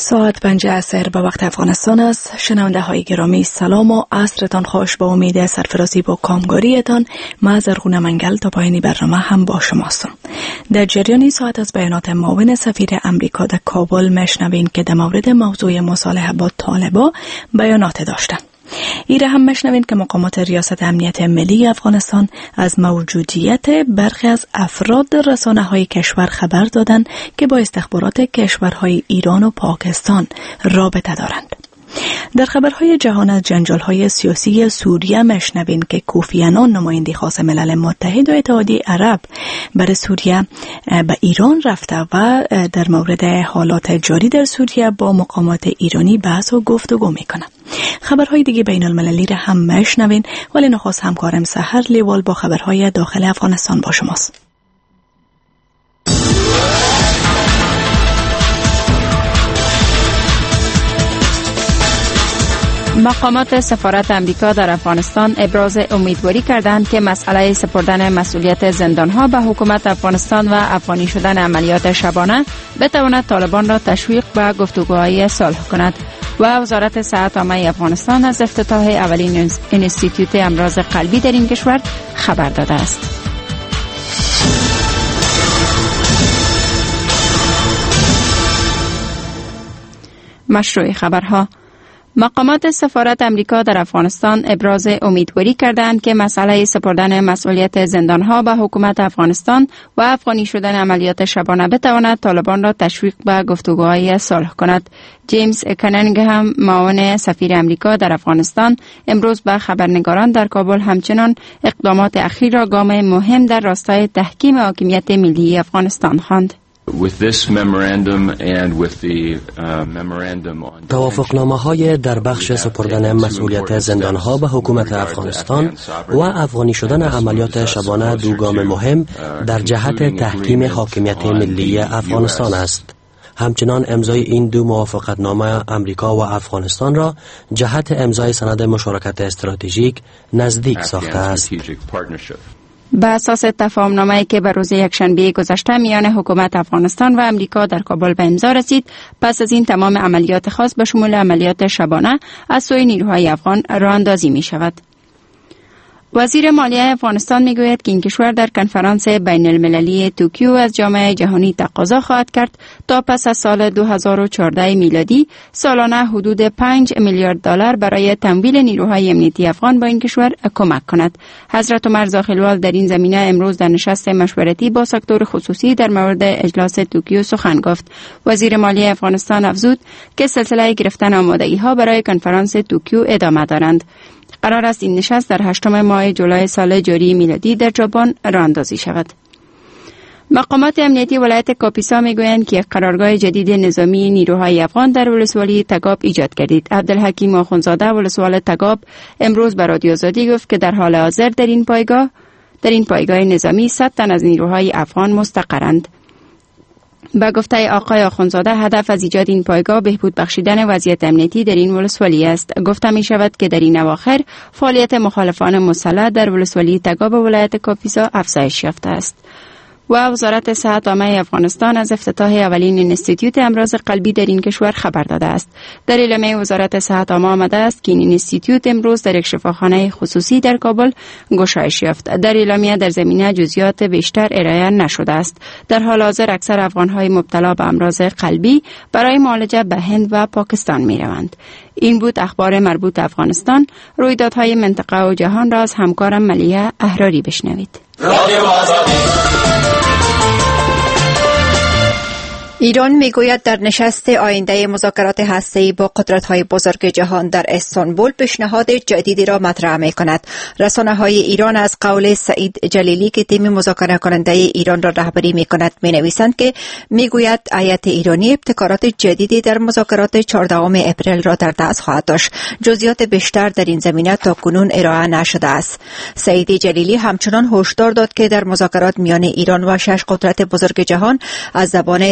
ساعت 5 عصر به وقت افغانستان است. شنونده های گرامی سلام و عصرتان خوش. با امید سرفرازی با کامگاریتان ما زرغونه منگل تا پایانی برنامه هم با شماستم. در جریان ساعت از بیانات معاون سفیر امریکا در کابل مشنوین که در مورد موضوع مصالحه با طالبان بیانات داشتند. ایره هم مشنوین که مقامات ریاست امنیت ملی افغانستان از موجودیت برخی از افراد رسانه‌های کشور خبر دادند که با استخبارات کشورهای ایران و پاکستان رابطه دارند. در خبرهای جهان از جنجال‌های سیاسی سوریه مشنوین که کوفی عنان نماینده خاص ملل متحد و اتحادیه عرب برای سوریه به ایران رفته و در مورد حالات جاری در سوریه با مقامات ایرانی بحث و گفتگو میکنه. خبرهای دیگه بین المللی را هم مشنوین، ولی نخواست همکارم سحر لیوال با خبرهای داخل افغانستان با شماست. مقامات سفارت امریکا در افغانستان ابراز امیدواری کردند که مسئله سپردن مسئولیت زندانها به حکومت افغانستان و افغانی شدن عملیات شبانه بتواند طالبان را تشویق به گفتگوهای صلح کند. و وزارت صحت عامه افغانستان از افتتاح اولین انستیتوت امراض قلبی در این کشور خبر داده است. مشروع خبرها. مقامات سفارت امریکا در افغانستان ابراز امیدواری کردند که مسئله سپردن مسئولیت زندانها به حکومت افغانستان و افغانی شدن عملیات شبانه بتواند طالبان را تشویق به گفتگوهای صلح کند. جیمز کننگهم معاون سفیر امریکا در افغانستان امروز به خبرنگاران در کابل همچنان اقدامات اخیر را گام مهم در راستای تحکیم حاکمیت ملی افغانستان خواند. توافقنامه‌های در بخش سپردن مسئولیت زندانها به حکومت افغانستان و افغانی شدن عملیات شبانه دو گام مهم در جهت تحکیم حاکمیت ملی افغانستان است. همچنان امضای این دو موافقتنامه امریکا و افغانستان را جهت امضای سند مشارکت استراتژیک نزدیک ساخته است. به اساس تفاهم‌نامه‌ای که به روز یکشنبه گذشته میان حکومت افغانستان و امریکا در کابل به امضا رسید، پس از این تمام عملیات خاص به شمول عملیات شبانه از سوی نیروهای افغان راه اندازی می شود. وزیر مالیه افغانستان میگوید که این کشور در کنفرانس بین المللی توکیو از جامعه جهانی تقاضا خواهد کرد تا پس از سال 2014 میلادی سالانه حدود 5 میلیارد دلار برای تمویل نیروهای امنیتی افغان با این کشور کمک کند. حضرت عمر زاخیلوال در این زمینه امروز در نشست مشورتی با سکتور خصوصی در مورد اجلاس توکیو سخن گفت. وزیر مالیه افغانستان افزود که سلسله گرفتن آمادگی‌ها برای کنفرانس توکیو ادامه دارند. قرار است این نشست در 8 ماه جولای سال جاری میلادی در ژاپن راه اندازی شود. مقامات امنیتی ولایت کاپیسا میگویند که قرارگاه جدید نظامی نیروهای افغان در ولسوالی تگاب ایجاد گردید. عبدالحکیم آخونزاده ولسوال تگاب امروز به رادیو آزادی گفت که در حال حاضر در این پایگاه نظامی 100 تن از نیروهای افغان مستقرند. با گفته آقای آخونزاده هدف از ایجاد این پایگاه بهبود بخشیدن وضعیت امنیتی در این ولسوالی است. گفته می شود که در این اواخر فعالیت مخالفان مسلح در ولسوالی تگاب ولایت کاپیسا افزایش یافته است. و وزارت صحت عامه افغانستان از افتتاح اولین انستیتوت امراض قلبی در این کشور خبر داده است. در اعلامیه وزارت صحت عامه آمده است که این انستیتوت امروز در یک شفاخانه خصوصی در کابل گشایش یافت. در اعلامیه در زمینه جزئیات بیشتر ارائه نشده است. در حال حاضر اکثر افغان‌های مبتلا به امراض قلبی برای معالجه به هند و پاکستان می‌روند. این بود اخبار مربوط افغانستان. رویدادهای منطقه و جهان را از همکارم ملیه احراری بشنوید. ایران میگوید در نشست آینده مذاکرات هسته‌ای با قدرت‌های بزرگ جهان در استانبول پیشنهاد جدیدی را مطرح می‌کند. رسانه‌های ایران از قول سعید جلیلی که تیم مذاکره کننده ایران را رهبری می‌کند می‌نویسند که میگوید هیئت ایرانی ابتکارات جدیدی در مذاکرات 14 اپریل را در دست خواهد داشت. جزئیات بیشتر در این زمینه تاکنون ارائه نشده است. سعید جلیلی همچنان هشدار داد که در مذاکرات میان ایران و 6 قدرت بزرگ جهان از زبان تهدید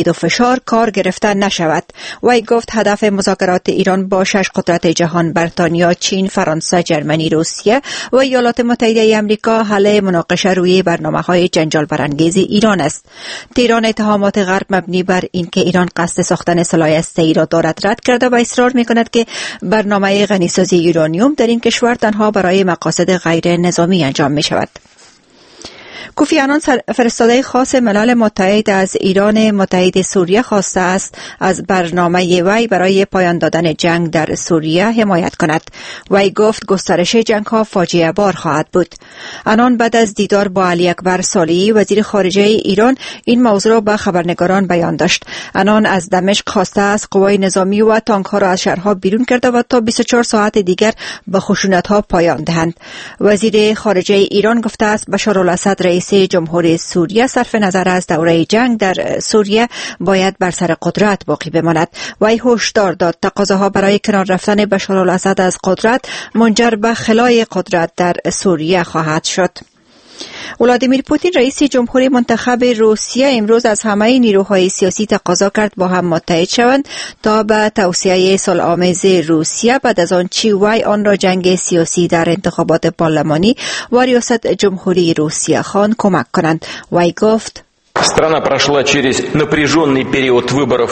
تهدید و فشار کار گرفته نشود. وی گفت هدف مذاکرات ایران با 6 قدرت جهان بریتانیا، چین، فرانسه، جرمنی، روسیه و ایالات متحده آمریکا حل مناقشه روی برنامه‌های جنجال برانگیز ایران است. تهران اتهامات غرب مبنی بر اینکه ایران قصد ساختن سلاح هسته‌ای را دارد رد کرده و اصرار می‌کند که برنامه غنیسازی یورانیوم در این کشور تنها برای مقاصد غیر نظامی انجام می‌شود. کوفی عنان فرستاده خاص ملل متحد از ایران متحد سوریه خواسته است از برنامه وی برای پایان دادن جنگ در سوریه حمایت کند. وی گفت گسترش جنگ ها فاجعه بار خواهد بود. عنان بعد از دیدار با علی اکبر صالحی وزیر خارجه ایران این موضوع را به خبرنگاران بیان داشت. عنان از دمشق خواسته است قوای نظامی و تانک ها را از شهرها بیرون کرده و تا 24 ساعت دیگر به خشونت ها پایان دهند. وزیر خارجه ایران گفته است بشار الاسد رئیس جمهوری سوریه صرف نظر از دوره جنگ در سوریه باید بر سر قدرت باقی بماند. وی هشدار داد تقاضاها برای کنار رفتن بشار الاسد از قدرت منجر به خلای قدرت در سوریه خواهد شد. ولادیمیر پوتین رئیس جمهوری منتخب روسیه امروز از همه نیروهای سیاسی تقاضا کرد با هم متحد شوند تا به توسعه صلح‌آمیز روسیه بعد از آنچه وی آن را جنگ سیاسی در انتخابات پارلمانی و ریاست جمهوری روسیه خواند کمک کنند. وی گفت страна прошла через напряженный период выборов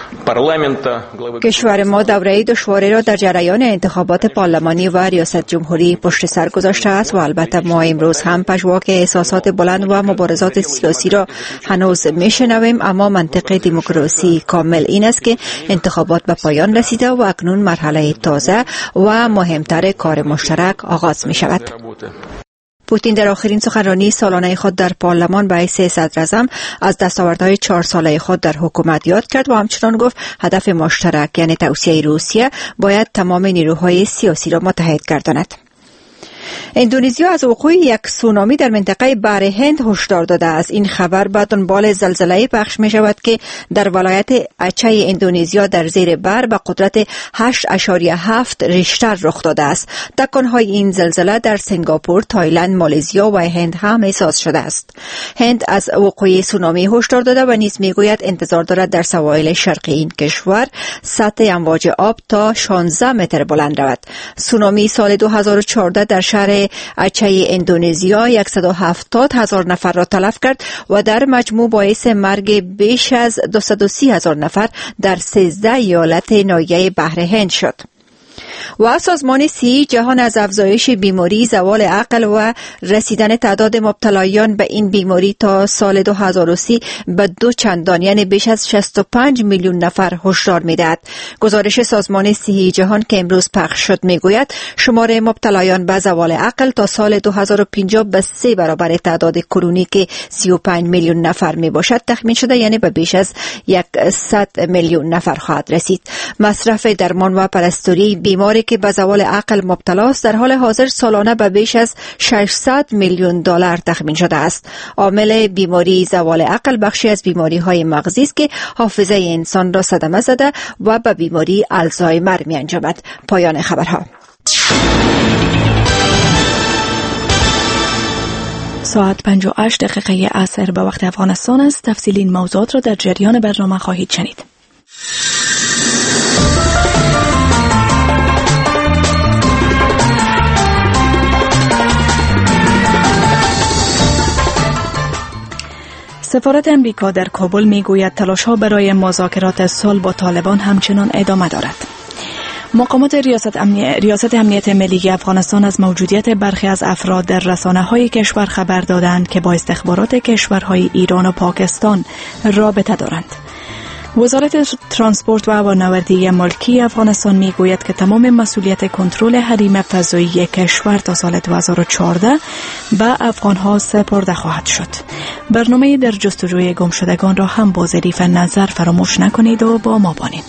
کشور ما دوره دشواری را در جریان انتخابات پارلمانی و ریاست جمهوری پشت سر گذاشته است و البته ما امروز هم پژواک احساسات بلند و مبارزات سیاسی را هنوز میشنویم، اما منطق دموکراسی کامل این است که انتخابات به پایان رسیده و اکنون مرحله تازه و مهمتر کار مشترک آغاز می شود. پوتین در آخرین سخنرانی سالانه خود در پارلمان به حیث صدراعظم از دستاوردهای 4 ساله خود در حکومت یاد کرد و همچنان گفت هدف مشترک یعنی توسعه روسیه باید تمام نیروهای سیاسی را متحد گرداند. اندونزیا از وقوع یک سونامی در منطقه بحر هند هشدار داده است. این خبر به دنبال زلزله پخش می شود که در ولایت اچه اندونزیا در زیر بحر به قدرت 8.7 ریشتر رخ داده است. تکانهای این زلزله در سنگاپور، تایلند، مالزیا و هند هم احساس شده است. هند از وقوع سونامی هشدار داده و نیز میگوید انتظار دارد در سواحل شرقی این کشور سطح امواج آب تا 16 متر بلند رود. سونامی سال 2014 در شهر اچه اندونزیا 170,000 نفر را تلف کرد و در مجموع باعث مرگ بیش از 230,000 نفر در 13 ایالت ناحیه بحر هند شد. و سازمان صحی جهان از افزایش بیماری زوال عقل و رسیدن تعداد مبتلایان به این بیماری تا سال 2030 به 2 چندان یعنی بیش از 65 میلیون نفر هشدار می‌دهد. گزارش سازمان صحی جهان که امروز پخش شد میگوید شمار مبتلایان به زوال عقل تا سال 2050 به 3 برابر تعداد کرونی که 35 میلیون نفر میباشد تخمین شده، یعنی به بیش از 100 میلیون نفر خواهد رسید. مصرف درمان و پرستاری بیماری که به زوال عقل مبتلا است در حال حاضر سالانه به بیش از 600 میلیون دلار تخمین شده است. عامل بیماری زوال عقل بخشی از بیماری‌های مغزی است که حافظه انسان را صدمه زده و به بیماری آلزایمر می‌انجامد. پایان خبرها. ساعت 58 دقیقه عصر به وقت افغانستان است. تفصیل این موضوعات را در جریان برنامه خواهید شنید. سفارت امریکا در کابل میگوید تلاش‌ها برای مذاکرات صلح با طالبان همچنان ادامه دارد. مقامات ریاست امنیت ملی افغانستان از موجودیت برخی از افراد در رسانه‌های کشور خبر دادند که با استخبارات کشورهای ایران و پاکستان رابطه دارند. وزارت ترانسپورت و هوانوردی ملکی افغانستان میگوید که تمام مسئولیت کنترل حریم فضایی کشور تا سال 2014 به افغانها سپرده خواهد شد. برنامه در جستجوی گمشدگان را هم با ظریف نظر فراموش نکنید و با ما بانید.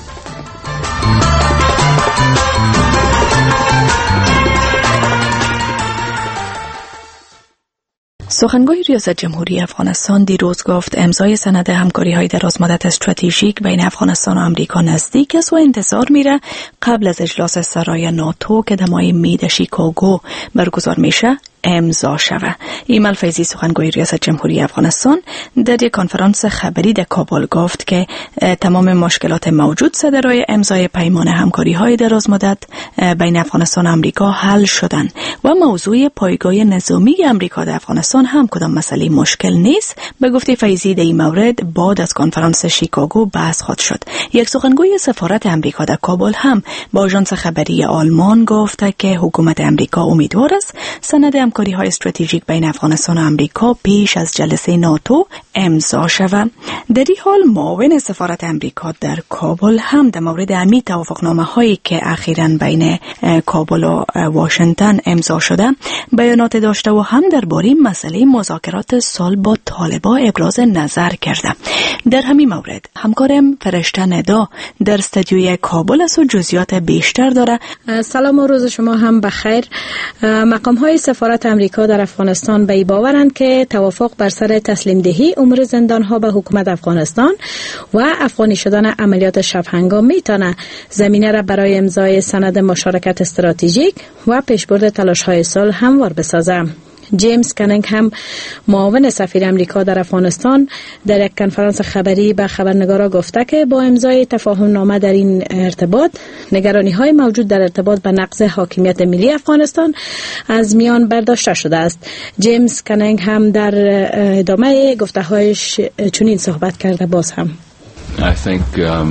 سخنگوی ریاست جمهوری افغانستان دیروز گفت امضای سند همکاری‌های درازمدت استراتژیک بین افغانستان و آمریکا نزدیک است و انتظار میره قبل از اجلاس سرای ناتو که در ماه می شیکاگو برگزار میشه امضا شود. ایمل فیضی سخنگوی ریاست جمهوری افغانستان در یک کنفرانس خبری در کابل گفت که تمام مشکلات موجود صدرای امضای پیمان همکاری‌های دراز مدت بین افغانستان و آمریکا حل شدند و موضوع پایگاه نظامی آمریکا در افغانستان هم کدام مسئله مشکل نیست. به گفته فیضی در این مورد بعد از کنفرانس شیکاگو بحث خواهد شد. یک سخنگوی سفارت آمریکا در کابل هم با آژانس خبری آلمان گفت که حکومت آمریکا امیدوار است سند همکاری‌های استراتژیک بین افغانستان و آمریکا پیش از جلسه ناتو امضا شود. در این حال معاون سفارت آمریکا در کابل هم در مورد همین توافقنامه‌هایی که اخیراً بین کابل و واشنگتن امضا شده بیانات داشته و هم درباره مسئله مذاکرات صلح با طالبان ابراز نظر کرده. در همین مورد همکارم فرشته ندا در استودیوی کابل است و جزئیات بیشتر داره. سلام و روز شما هم بخیر. مقام‌های سفارت آمریکا در افغانستان به باورند که توافق بر سر تسلیم دهی امور زندان‌ها به حکومت افغانستان و افغانی شدن عملیات شب هنگام میتونه زمینه را برای امضای سند مشارکت استراتژیک و پیشبرد تلاش‌های صلح هموار بسازه. جیمز کنینگ هم معاون سفیر امریکا در افغانستان در یک کنفرانس خبری به خبرنگارا گفته که با امضای تفاهم نامه در این ارتباط نگرانی‌های موجود در ارتباط به نقض حاکمیت ملی افغانستان از میان برداشته شده است. جیمز کنینگ هم در ادامه گفته‌هایش چنین صحبت کرده. باز هم I think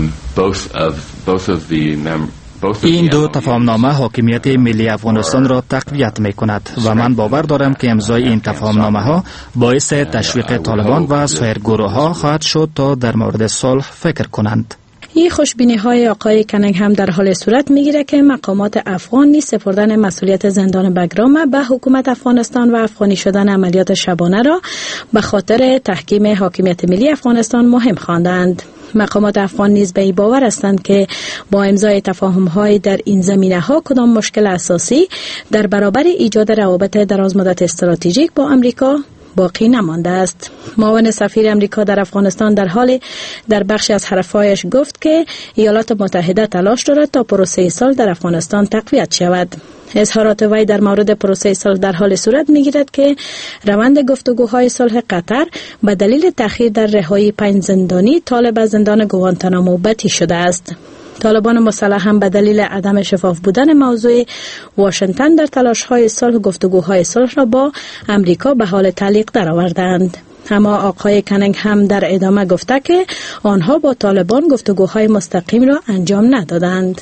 both of the این دو تفاهمنامه حاکمیت ملی افغانستان را تقویت می کند و من باور دارم که امضای این تفاهمنامه ها باعث تشویق طالبان و سایر گروه ها خواهد شد تا در مورد صلح فکر کنند. این خوشبینی های آقای کنینگ هم در حال صورت میگیره که مقامات افغان نیز سپردن مسئولیت زندان بگرام به حکومت افغانستان و افغانی شدن عملیات شبانه را به خاطر تحکیم حاکمیت ملی افغانستان مهم خواندند. مقامات افغان نیز به این باور هستند که با امضای تفاهم‌های در این زمینه‌ها کدام مشکل اساسی در برابر ایجاد روابط درازمدت استراتژیک با آمریکا باقی نمانده است. معاون سفیر امریکا در افغانستان در بخشی از حرفایش گفت که ایالات متحده تلاش دارد تا پروسه صلح در افغانستان تقویت شود. اظهارات وی در مورد پروسه صلح در حال صورت میگیرد که روند گفتگوهای صلح قطر به دلیل تأخیر در رهایی 5 زندانی طالب از زندان گوانتانامو بطی شده است. طالبان مسلح هم به دلیل عدم شفاف بودن موضوع واشنگتن در تلاش‌های صلح گفتگوهای صلح را با امریکا به حال تعلیق درآوردند. اما آقای کنینگ هم در ادامه گفته که آنها با طالبان گفتگوهای مستقیم را انجام ندادند.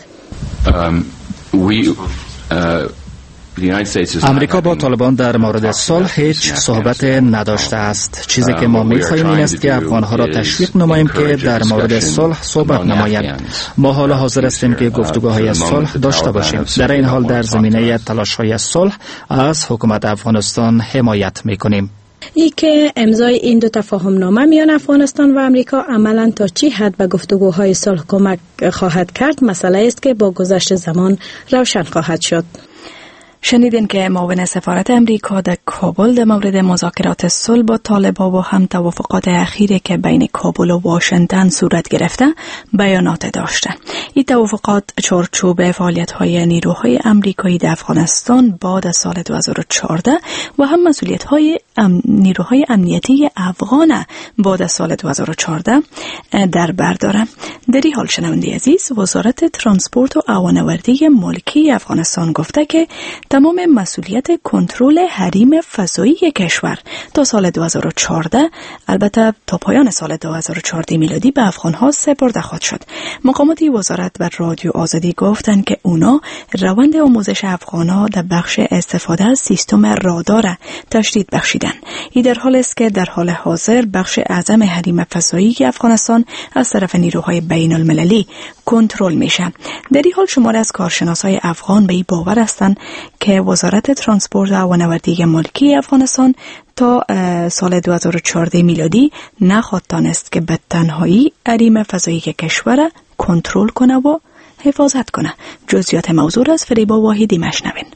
امریکا با طالبان در مورد صلح هیچ صحبت نداشته است. چیزی که ما می‌خواهیم این است که افغان‌ها را تشویق نماییم که در مورد صلح صحبت نمایند. ما حالا حاضر هستیم که گفتگوهای صلح داشته باشیم. در این حال در زمینه تلاش‌های صلح از حکومت افغانستان حمایت می‌کنیم. ای که امضای این دو تفاهمنامه میان افغانستان و امریکا عملاً تا چی حد به گفتگوهای صلح کمک خواهد کرد مسئله است که با گذشت زمان روشن خواهد شد. شنیدین که معاون سفارت امریکا در کابل در مورد مذاکرات صلح با طالبان و هم توافقات اخیری که بین کابل و واشنگتن صورت گرفته بیانات داشته. این توافقات چارچوب فعالیت‌های نیروهای آمریکایی در افغانستان بعد از سال 2014 و هم مسئولیت‌های نیروهای امنیتی افغان بعد از سال 2014 در بر داره. در این حال شنونده عزیز، وزارت ترانسپورت و هوانوردی ملکی افغانستان گفته که تمام مسئولیت کنترل حریم فضایی کشور تا سال 2014 البته تا پایان سال 2014 میلادی به افغان‌ها سپرده خواهد شد. مقامات وزارت بر رادیو آزادی گفتند که اونا روند آموزش افغان‌ها در بخش استفاده از سیستم رادار تشدید بخشیدن. این در حالی است که در حال حاضر بخش اعظم حریم فضایی افغانستان از طرف نیروهای بین المللی کنترل میشه. در این حال شماری از کارشناسای افغان به این باور هستند که وزارت ترانسپورت و هوانوردی ملکی افغانستان تا سال 2014 میلادی نخواهد تانست که به تنهایی حریم فضایی کشور کنترل کنه و حفاظت کنه. جزئیات موضوع از فریبا واحدی مشنوین.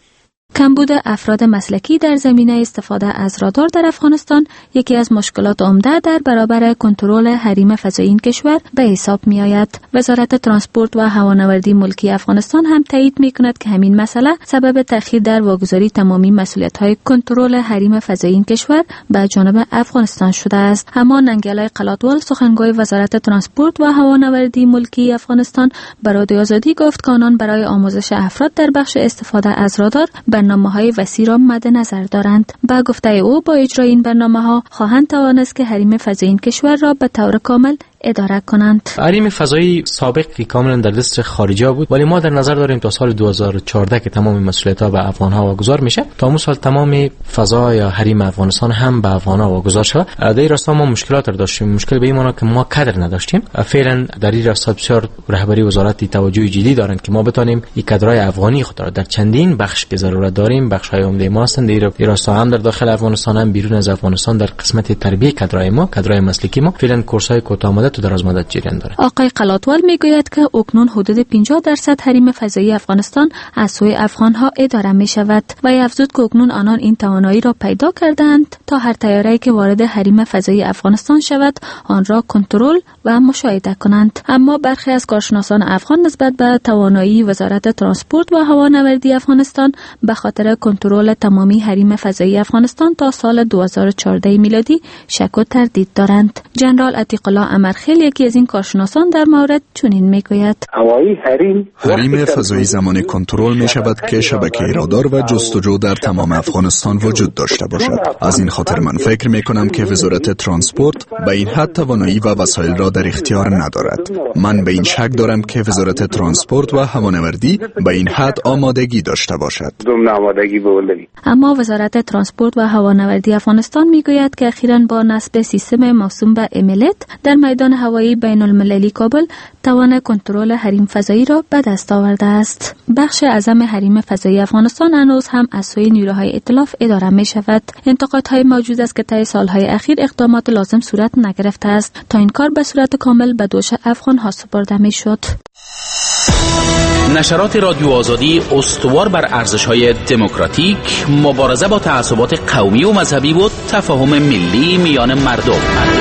کمبود افراد مسلکی در زمینه استفاده از رادار در افغانستان یکی از مشکلات عمده در برابر کنترل حریم فضایی این کشور به حساب می آید. وزارت ترانسپورت و هوانوردی ملکی افغانستان هم تایید می کند که همین مسئله سبب تأخیر در واگذاری تمامی مسئولیت‌های کنترل حریم فضایی این کشور به جانب افغانستان شده است. اما ننگلای قلاتوال سخنگوی وزارت ترانسپورت و هوانوردی ملکی افغانستان به رادیو آزادی گفت که آنان برای آموزش افراد در بخش استفاده از رادار برنامه‌های وسیع را مد نظر دارند. با گفته او با اجرای این برنامه‌ها خواهند توانست که حریم فضایی این کشور را به طور کامل اداره کنند. حریم فضایی سابق که کاملا در دست خارجی‌ها بود، ولی ما در نظر داریم تا سال 2014 که تمام مسئولیت‌ها به افغان‌ها واگذار میشه، تا اون سال تمام فضا یا حریم افغانستان هم به افغان‌ها واگذار شود. در این راستا ما مشکلات داشتیم. مشکل به این معنی که ما کادر نداشتیم. فعلا در این راستا بسیار رهبری وزارت توجه جدی دارند که ما بتونیم این کادرهای افغانی خود را در چندین بخش که ضرورت داریم، بخش‌های عمده ما هستند در این راستا، هم در داخل افغانستان هم بیرون از افغانستان، در قسمت تربیت کادرهای ما، کادرهای مسلکی ما فعلا کورس‌های کوتاه تو دراز مدت جریان داره. آقای قلاتوال میگوید که اکنون حدود 50% حریم فضایی افغانستان از سوی افغان‌ها اداره می شود و افزود که اکنون آنان این توانایی را پیدا کردند تا هر طیاره‌ای که وارد حریم فضایی افغانستان شود آن را کنترل و مشاهده کنند. اما برخی از کارشناسان افغان نسبت به توانایی وزارت ترانسپورت و هوانوردی افغانستان به خاطر کنترل تمامی حریم فضایی افغانستان تا سال 2014 میلادی شک و تردید دارند. جنرال عتیق الله امرخیل یکی از این کارشناسان در مورد چنین میگوید: حریم فضایی زمان کنترل می شود که شبکه رادار و جستجو در تمام افغانستان وجود داشته باشد. از این خاطر من فکر می کنم که وزارت ترانسپورت به این حد توانایی و وسایل را در اختیار ندارد. من به این شک دارم که وزارت ترانسپورت و هوانوردی به این حد آمادگی داشته باشد. اما وزارت ترانسپورت و هوانوردی افغانستان میگوید که اخیراً با نصب سیستم موسوم به امیلت در میدان هوایی بین المللی کابل توان کنترل حریم فضایی را به دست آورده است. بخش اعظم حریم فضایی افغانستان هنوز هم از سوی نیروهای ائتلاف اداره می شود. انتقادهای موجود است که طی سالهای اخیر اقدامات لازم صورت نگرفته است تا این کار به صورت کامل به دوش افغان‌ها سپرده می شد. نشرات رادیو آزادی استوار بر ارزش‌های دموکراتیک، مبارزه با تعصبات قومی و مذهبی و تفاهم ملی میان مردم.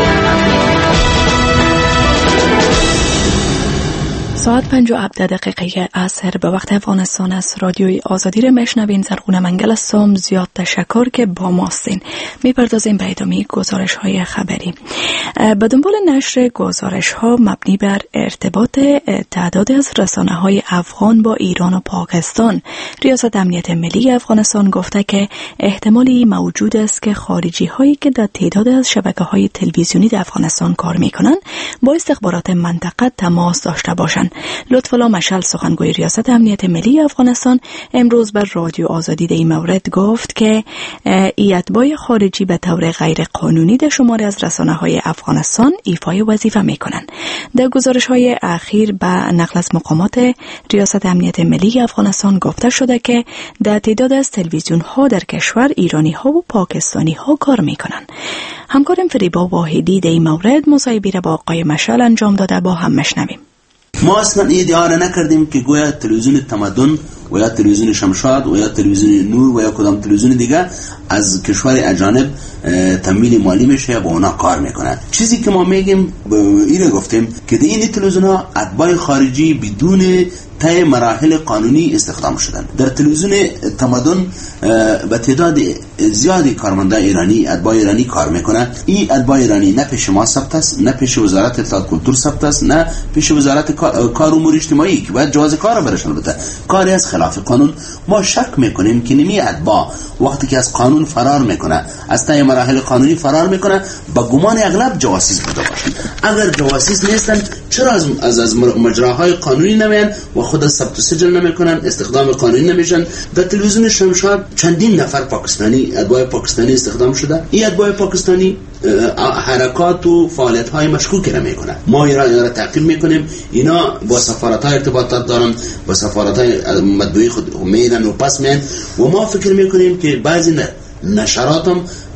ساعت 5:17 عصر به وقت افغانستان است. رادیوی آزادی را میشنوین. زرغونه منگل هستم. زیاد تشکر که با ما هستین. میپردازیم به ادامه گزارش های خبری. به دنبال نشر گزارش ها مبنی بر ارتباط تعداد از رسانه های افغان با ایران و پاکستان، ریاست امنیت ملی افغانستان گفته که احتمالی موجود است که خارجی هایی که در تعداد از شبکه های تلویزیونی در افغانستان کار میکنن با استخبارات منطقه تماس داشته باشند. لطفالله مشعل سخنگوی ریاست امنیت ملی افغانستان امروز بر رادیو آزادی در این مورد گفت که ای اتباع خارجی به طور غیر قانونی در شماری از رسانه‌های افغانستان ایفای وظیفه می‌کنند. در گزارش‌های اخیر به نقل از مقامات ریاست امنیت ملی افغانستان گفته شده که در تعداد از تلویزیون‌ها در کشور ایرانی‌ها و پاکستانی‌ها کار می‌کنند. همکارم فریبا واحدی در این مورد مصاحبه را با آقای مشعل انجام داده، با هم میشنویم. ما اصلا این ادعا را نکردیم که گویا تلویزیون تمدن و یا تلویزیون شمشاد و یا تلویزیون نور و یا کدام تلویزیون دیگه از کشور اجانب تمویل مالی میشه یا با اونا کار میکنن. چیزی که ما میگیم اینو گفتیم که این تلویزیون ها اتباع خارجی بدون طی مراحل قانونی استخدام شدن. در تلویزیون تمدن به تعداد زیادی کارمندان ایرانی، اتباع ایرانی کار میکنن. این اتباع ایرانی نه پیش ما ثبت است، نه پیش وزارت اطلاعات کلتور ثبت است، نه پیش وزارت کار امور اجتماعی که باید جواز کار برشون بده. کاری از خلاف قانون. ما شک میکنیم که نمی اتباع وقتی که از قانون فرار میکنه، از طی مراحل قانونی فرار میکنه، با گمان اغلب جواسیس بوده باشن. اگر جواسیس نیستن چرا از مجراهای قانونی نمیان و خود ثبت و سجل نمیکنن، استخدام قانونی نمیشن؟ در تلویزیون شمشاد چندین نفر پاکستانی، اتباع پاکستانی استخدام شده. این اتباع پاکستانی حرکات و فعالیت های مشکوکی را میکنن. ما اینا را تعقیب میکنیم. اینا با سفارت های ارتباطات دارن، با سفارت های مطبوعی خود میدن و پس میان و ما فکر میکنیم که بعضی نشرات هم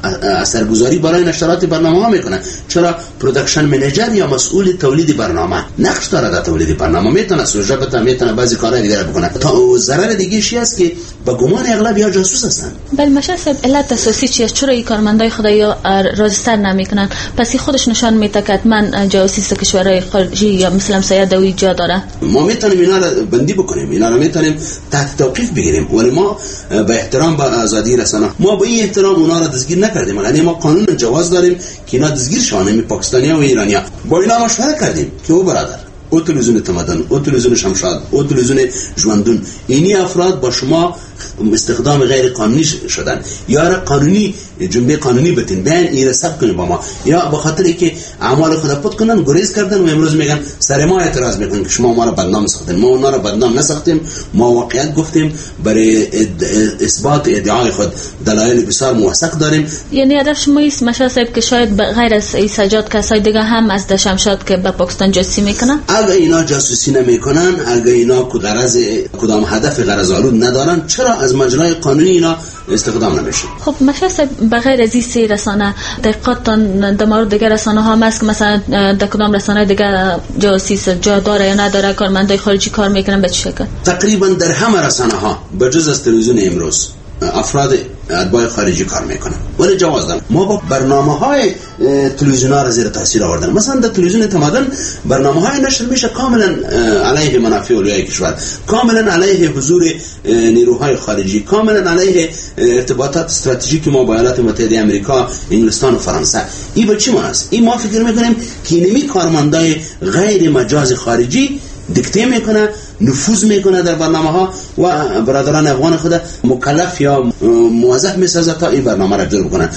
اثرگذاری برای نشرات برنامه‌ها میکنه. چرا پروداکشن منیجر یا مسئول تولید برنامه نقش داره در تولید برنامه، میتونه سوژه بده، میتونه بعضی کارهای دیگه بکنه. تا ضرر دیگه چی است که با گمان اغلب یا جاسوس هستن. بله مشا صاحب، علت اساسی چیه؟ چرا این کارمندای خدایی راجستر نمیکنن؟ پس خودش نشان میده که من جاسوس کشورهای خارجی یا مثلا سید دوی جا داره. ما میتونیم اینا رو بندی بکنیم، اینا رو میتونیم تحت توقیف بگیریم، ولی ما به احترام به آزادی رسانه ما به این احترام اونا رو دستگیر نکردیم. یعنی ما قانون جواز داریم که اینا دستگیر شوند، می پاکستانی‌ها و ایرانی‌ها. با اینا مشورت کردیم که او برادر، او تلویزیون تمدن، او تلویزیون شمشاد، او تلویزیون ژوندون، اینی افراد با شما استخدام غیر قانونی شدن، یا قانونی جنبه قانونی بتین بیان ایره سب کنیم با ما، یا به خاطر اینکه اعمال خود پد کنن گریز کردن و امروز میگن سر ما اعتراض میکنن که شما ما را بدنام ساختین. ما اونا را بدنام نساختیم، ما واقعیت گفتیم، برای اثبات ادعای خود دلایل بسیار موثق داریم. یعنی اگر شما مشا صاحب که شاید غیر از سجاد کسای دیگه هم از شمشاد که به پاکستان جاسوسی میکنن، اگه اینا جاسوسی نمیکنن، اگه اینا کدام هدف غرض آلود ندارن، چرا از مجرای قانونی اینا استخدام نمیشه؟ خب مشا صاحب بغیر از این رسانه دقیقاً در مورد دیگر رسانه ها هست که مثلا در کدام رسانه دیگر جاسوس جا داره یا نداره، کارمندای خارجی کار میکنن به چه شکل؟ تقریبا در همه رسانه ها بجز از تلویزیون امروز افراد اتباع خارجی کار میکنن، ولی جواز دارن. ما با برنامه‌های تلویزیون‌ها را زیر تاثیر آوردن. مثلا در تلویزیون تمدن برنامه‌های نشر میشه کاملا علیه منافع اولای کشور، کاملا علیه حضور نیروهای خارجی، کاملا علیه ارتباطات استراتژیکی ما با ایالات متحده آمریکا، انگلستان و فرانسه. این به چی معناست؟ این ما فکر میکنیم که اینمی کارمندای غیر مجاز خارجی دیکته میکنه، نفوذ میکنه در برنامه ها و برادران افغان خود مکلف یا موظف میسازه تا این برنامه را اجرا کنن.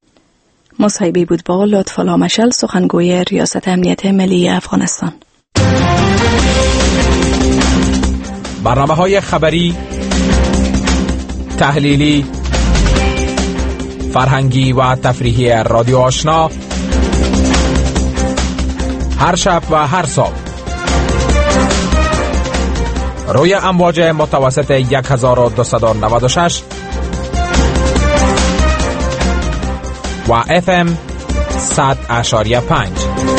مصاحبه بود با لطف‌الله مشعل، سخنگوی ریاست امنیت ملی افغانستان. برنامه‌های خبری، تحلیلی، فرهنگی و تفریحی رادیو آشنا هر شب و هر صبح روی امواج متوسط 1296 و FM 100.5.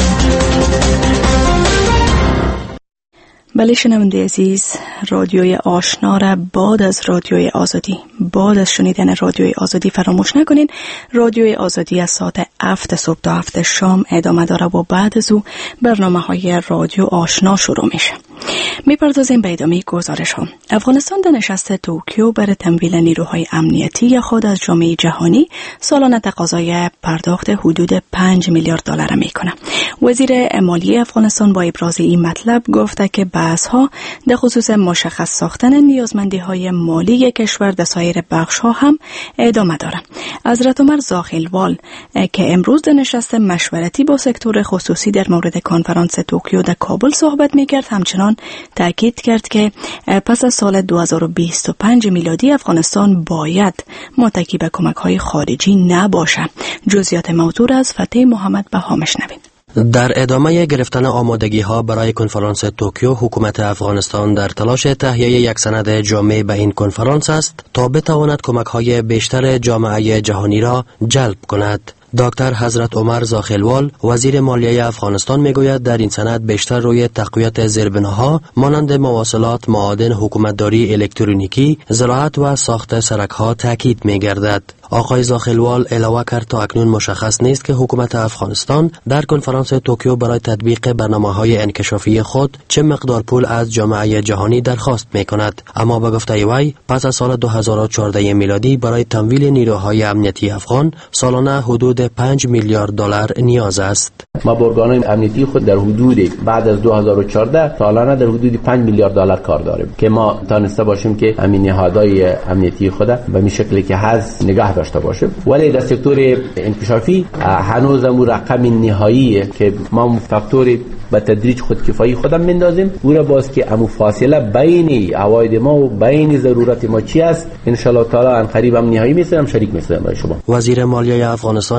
بله شنونده عزیز، رادیوی آشنا را بعد از رادیوی آزادی، بعد از شنیدن رادیوی آزادی فراموش نکنین. رادیوی آزادی از ساعت 7 صبح تا 7 شام ادامه داره و بعد از او برنامه های رادیو آشنا شروع میشه. میپردازیم به ادامه گزارش ها. افغانستان در نشست توکیو برای تمویل نیروهای امنیتی خود از جامعه جهانی سالانه تقاضای پرداخت حدود 5 میلیارد دلار میکنه. وزیر مالیه افغانستان با ابراز این مطلب گفته که بحث‌ها در خصوص مشخص ساختن نیازمندی‌های مالی کشور در سایر بخش‌ها هم ادامه دارد. حضرت عمر زاخیلوال که امروز در نشست مشورتی با سکتور خصوصی در مورد کنفرانس توکیو در کابل صحبت می‌کرد، همچنان تاکید کرد که پس از سال 2025 میلادی افغانستان باید متکی به کمک‌های خارجی نباشد. جزئیات موضوع از فتح محمد بها میشنوید. در ادامه گرفتن آمادگی ها برای کنفرانس توکیو، حکومت افغانستان در تلاش تهیه یک سند جامع به این کنفرانس است تا بتواند کمک های بیشتر جامعه جهانی را جلب کند. دکتر حضرت عمر زاخیلوال وزیر مالیه افغانستان میگوید در این سند بیشتر روی تقویت زیربناها مانند مواصلات، معادن، حکومتداری الکترونیکی، زراعت و ساخت سرک‌ها تاکید می‌گردد. آقای زاخیلوال علاوه کرد تا اکنون مشخص نیست که حکومت افغانستان در کنفرانس توکیو برای تطبیق برنامه‌های انکشافی خود چه مقدار پول از جامعه جهانی درخواست می‌کند، اما به گفته وی پس از سال 2014 میلادی برای تمویل نیروهای امنیتی افغان سالانه حدود 5 میلیارد دلار نیاز است. ما با ارگان‌های امنیتی خود در حدود بعد از 2014 سالانه در حدود 5 میلیارد دلار کار داریم که ما تانسته باشیم که همین نهادهای امنیتی خود به این شکلی که هست نگاه داشته باشیم. ولی در سکتور انکشافی هنوز هم رقم نهایی که ما فاکتور به تدریج خودکفایی خودم مندازیم، او را باز که امو فاصله بین عواید ما و بین ضرورت ما چی است ان شاء الله تعالی ان قریب هم نهایی میسازم شریک میسازم با شما. وزیر مالیه افغانستان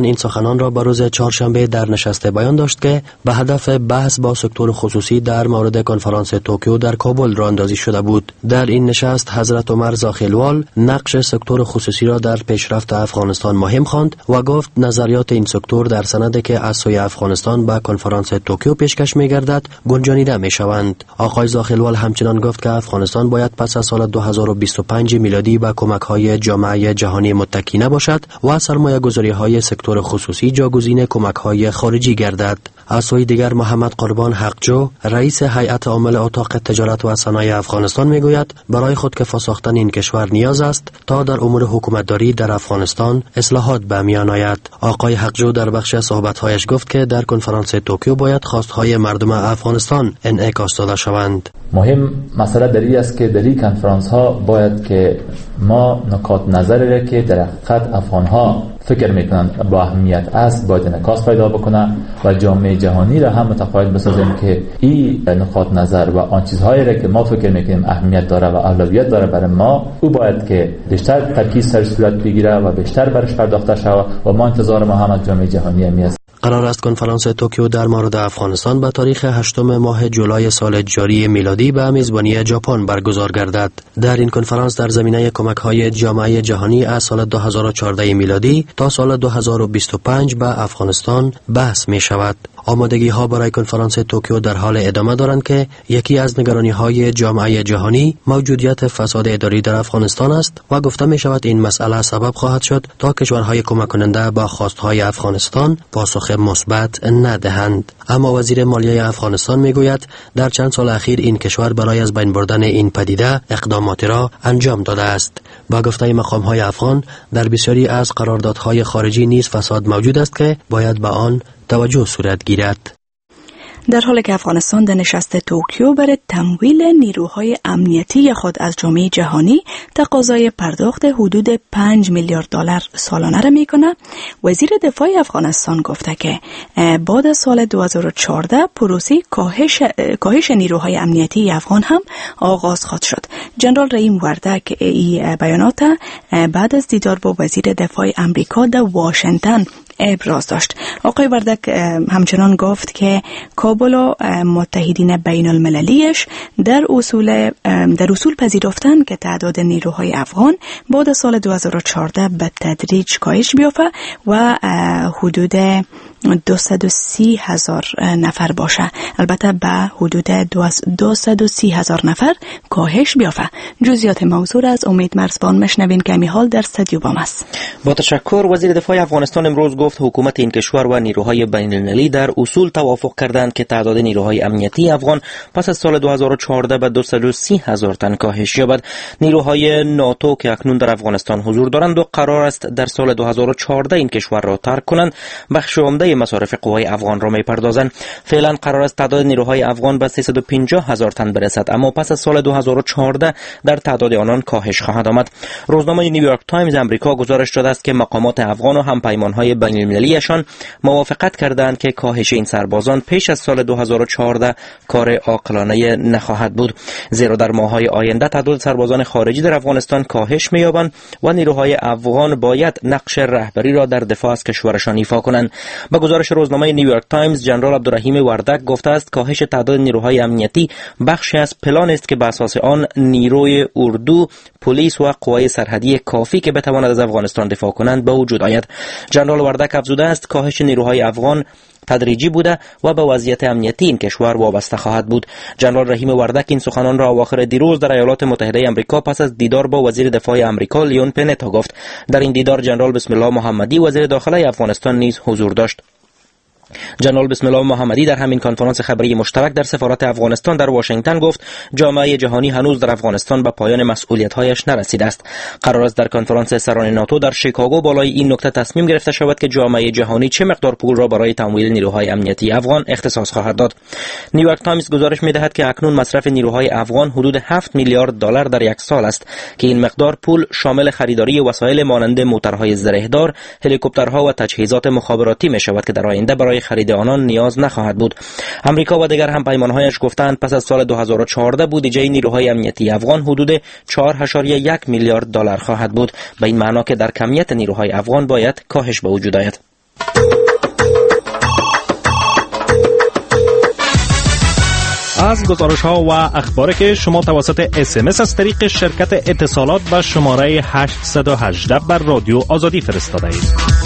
این سخنان را به روز چهارشنبه در نشست بیان داشت که به هدف بحث با سکتور خصوصی در مورد کنفرانس توکیو در کابل راه اندازی شده بود. در این نشست حضرت عمر زاخیلوال نقش سکتور خصوصی را در پیشرفت افغانستان مهم خواند و گفت نظریات این سکتور در سندی که از سوی افغانستان به کنفرانس توکیو پیشکش می‌گردد گنجانیده می‌شوند. آقای زاخیلوال همچنین گفت که افغانستان باید پس از سال 2025 میلادی به کمک‌های جامعه جهانی متکی نباشد و سرمایه‌گذاری‌های سکتور خصوصی جاگزین کمک‌های خارجی گردد. از سوی دیگر محمد قربان حقجو رئیس هیئت عامل اتاق تجارت و صنایع افغانستان میگوید برای خودکفا ساختن این کشور نیاز است تا در امور حکومتداری در افغانستان اصلاحات به میان آید. آقای حقجو در بخش صحبت‌هایش گفت که در کنفرانس توکیو باید خواست‌های مردم افغانستان انعکاس داده شوند. مهم مسئله در این است که در این کنفرانس ها باید که ما نکات نظری را که در حقیقت افغان ها فکر میکنند با اهمیت است باید انعکاس پیدا بکنه و جامعه جهانی را هم متقاعد بسازیم که این نکات نظر و آن چیزهایی را که ما فکر میکنیم اهمیت داره و اولویت داره برای ما او باید که بیشتر ترکیز سر صورت بگیره و بیشتر برش پرداخته شود و ما انتظار ما هم از جامعه جهانی است. قرار است کنفرانس توکیو در مورد افغانستان به تاریخ 8 ماه جولای سال جاری میلادی به میزبانی ژاپن برگزار گردد. در این کنفرانس در زمینه کمک‌های جامعه جهانی از سال 2014 میلادی تا سال 2025 به افغانستان بحث می شود. آمادگی‌ها برای کنفرانس توکیو در حال ادامه دارند که یکی از نگرانی‌های جامعه جهانی موجودیت فساد اداری در افغانستان است و گفته می شود این مسئله سبب خواهد شد تا کشورهای کمک کننده با خواستهای افغانستان پاسخ مثبت ندهند. اما وزیر مالیه افغانستان میگوید در چند سال اخیر این کشور برای از بین بردن این پدیده اقداماتی را انجام داده است. با گفته مقام‌های افغان در بسیاری از قراردادهای خارجی نیز فساد موجود است که باید به آن توجه صورت گیرد. در حالی که افغانستان در نشست توکیو برای تمویل نیروهای امنیتی خود از جامعه جهانی تقاضای پرداخت حدود 5 میلیارد دلار سالانه را میکنه، وزیر دفاع افغانستان گفته که بعد از سال 2014 پروسه کاهش نیروهای امنیتی افغان هم آغاز خواهد شد. جنرال رحیم وردک این بیانات بعد از دیدار با وزیر دفاع امریکا در واشنگتن ابراز داشت. آقای وردک همچنان گفت که کابل و متحدین بین المللیش در اصول پذیرفتن که تعداد نیروهای افغان بعد از سال 2014 به تدریج کاهش بیافته و حدود 230,000 نفر باشه. البته به حدود 230,000 نفر کاهش بیافته. جزئیات موضوع از امید مرزبان مشنوین که حال در استودیو با ماست. با تشکر. وزیر دفاع افغانستان امروز گفت حکومت این کشور و نیروهای بین المللی در اصول توافق کردند که تعداد نیروهای امنیتی افغان پس از سال 2014 به 230,000 تن کاهش یابد. نیروهای ناتو که اکنون در افغانستان حضور دارند و قرار است در سال 2014 این کشور را ترک کنند، بخش عمده مصارف قوای افغان را می‌پردازند. فعلا قرار است تعداد نیروهای افغان به 350,000 تن برسد، اما پس از سال 2014 در تعداد آنان کاهش خواهد آمد. روزنامه نیویورک تایمز امریکا گزارش داده است که مقامات افغان و همپیمان‌های بین المللیشان موافقت کردند که کاهش این سربازان پیش از سال 2014 کار عاقلانه نخواهد بود، زیرا در ماه‌های آینده تعداد سربازان خارجی در افغانستان کاهش می‌یابند و نیروهای افغان باید نقش رهبری را در دفاع از کشورشان ایفا کنند. با گزارش روزنامه نیویورک تایمز، جنرال عبدالرحیم وردک گفته است کاهش تعداد نیروهای امنیتی بخشی از پلان است که بر اساس آن نیروی اردو، پلیس و قوای سرحدی کافی که بتواند از افغانستان دفاع کنند به وجود آید. جنرال وردک افزوده است کاهش نیروهای افغان تدریجی بوده و به وضعیت امنیتی این کشور وابسته خواهد بود. جنرال رحیم وردک این سخنان را اواخر دیروز در ایالات متحده آمریکا پس از دیدار با وزیر دفاع آمریکا لیون پنتا گفت. در این دیدار جنرال بسم الله محمدی وزیر داخله افغانستان نیز حضور داشت. جنرال بسم الله محمدی در همین کنفرانس خبری مشترک در سفارت افغانستان در واشنگتن گفت جامعه جهانی هنوز در افغانستان به پایان مسئولیت‌هایش نرسیده است. قرار است در کنفرانس سران ناتو در شیکاگو بالای این نکته تصمیم گرفته شود که جامعه جهانی چه مقدار پول را برای تمویل نیروهای امنیتی افغان اختصاص خواهد داد. نیویورک تایمز گزارش می‌دهد که اکنون مصرف نیروهای افغان حدود 7 میلیارد دلار در یک سال است که این مقدار پول شامل خریداری وسایل مانند موتورهای زرهدار، هلیکوپترها و تجهیزات مخابراتی می‌شود که در آینده برای خرید آنان نیاز نخواهد بود. امریکا و دیگر همپیمان‌هایش گفتند پس از سال 2014 بودجه نیروهای امنیتی افغان حدود 4.1 میلیارد دلار خواهد بود، به این معنا که در کمیت نیروهای افغان باید کاهش به وجود آید. از گزارش ها و اخباری که شما توسط SMS از طریق شرکت اتصالات به شماره 818 بر رادیو آزادی فرستاده اید.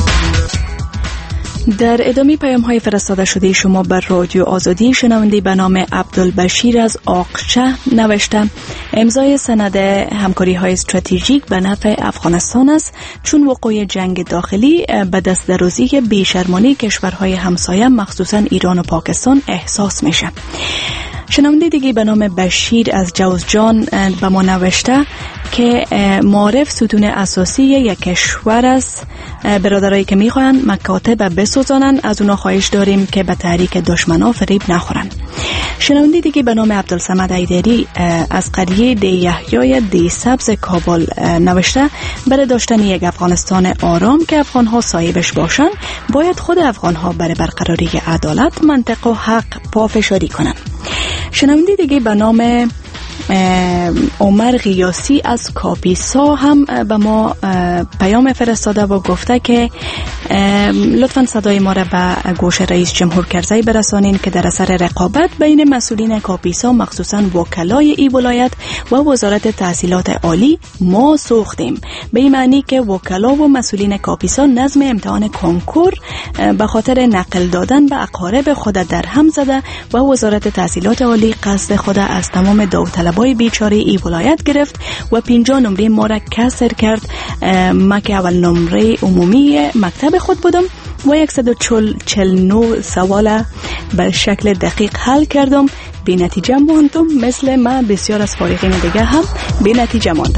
در ادامه پیام های فرستاده شده شما بر رادیو آزادی، شنونده به نام عبدالبشیر از آقچه نوشته امضای سند همکاری های استراتژیک به نفع افغانستان است، چون وقوع جنگ داخلی به دست درازی بیشرمانه کشورهای همسایه مخصوصا ایران و پاکستان احساس میشه. شنونده دیگه به نام بشیر از جوزجان به ما نوشته که معارف ستون اساسی یک کشور است. برادرایی که میخواهند مکاتب بسوزانند، از اونا خواهش داریم که به تحریک دشمنا فریب نخورن. شنونده دیگه به نام عبدالصمد ایدری از قریه دی یحیای دی سبز کابل نوشته برای داشتن یک افغانستان آرام که افغانها صاحبش باشن، باید خود افغانها برای برقراری عدالت، منطق و حق پافشاری کنند. شنونده دیگه به نام عمر غیاسی از کاپیسا هم به ما پیام فرستاده و گفته که لطفاً صدای ما را به گوش رئیس جمهور کرزی برسانین که در اثر رقابت بین مسئولین کاپیسا مخصوصاً وکلای ای ولایت و وزارت تحصیلات عالی ما سوختیم، به این معنی که وکلا و مسئولین کاپیسا نظم امتحان کنکور به خاطر نقل دادن به اقارب خود در هم زده و وزارت تحصیلات عالی قصد خود از تمام داوطلبای بیچاره ای ولایت گرفت و 50 نمره ما را کسر کرد. ما که اول نمره عمومی مکتب خود بودم و 149 سوال به شکل دقیق حل کردم، بی نتیجه ماندم. مثل ما بسیار از فارغین دیگه هم بی نتیجه مانده.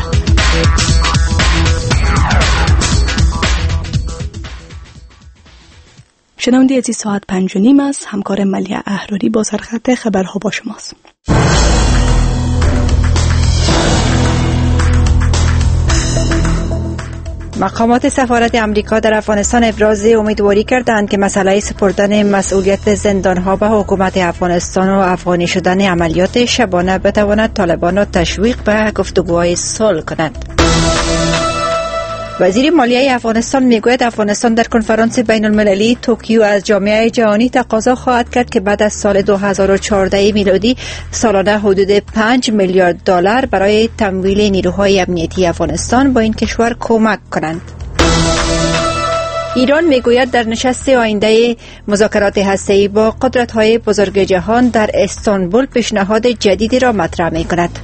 شنونده از ساعت 5:30 است. همکار ملیه احراری با سرخط خبرها با شماست. مقامات سفارت امریکا در افغانستان ابراز امیدواری کردند که مسئله سپردن مسئولیت زندانها به حکومت افغانستان و افغانی شدن عملیات شبانه بتواند طالبان را تشویق به گفتگوهای صلح کند. وزیر مالیه افغانستان میگوید افغانستان در کنفرانس بین المللی توکیو از جامعه جهانی تقاضا خواهد کرد که بعد از سال 2014 میلادی سالانه حدود 5 میلیارد دلار برای تمویل نیروهای امنیتی افغانستان با این کشور کمک کنند. ایران میگوید در نشست آینده مذاکرات هسته‌ای با قدرت‌های بزرگ جهان در استانبول پیشنهاد جدیدی را مطرح می‌کند.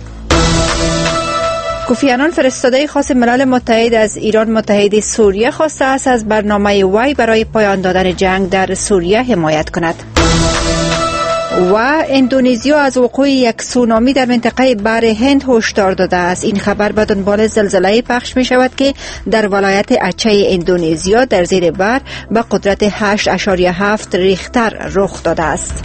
کوفی آنان فرستاده خاص ملل متحد از ایران متحد سوریه خواسته است از برنامه وی برای پایان دادن جنگ در سوریه حمایت کند. و اندونزیا از وقوع یک سونامی در منطقه بحر هند هشدار داده است. این خبر به دنبال زلزله پخش می شود که در ولایت اچه اندونزیا در زیر بحر به قدرت 8.7 ریختر رخ داده است.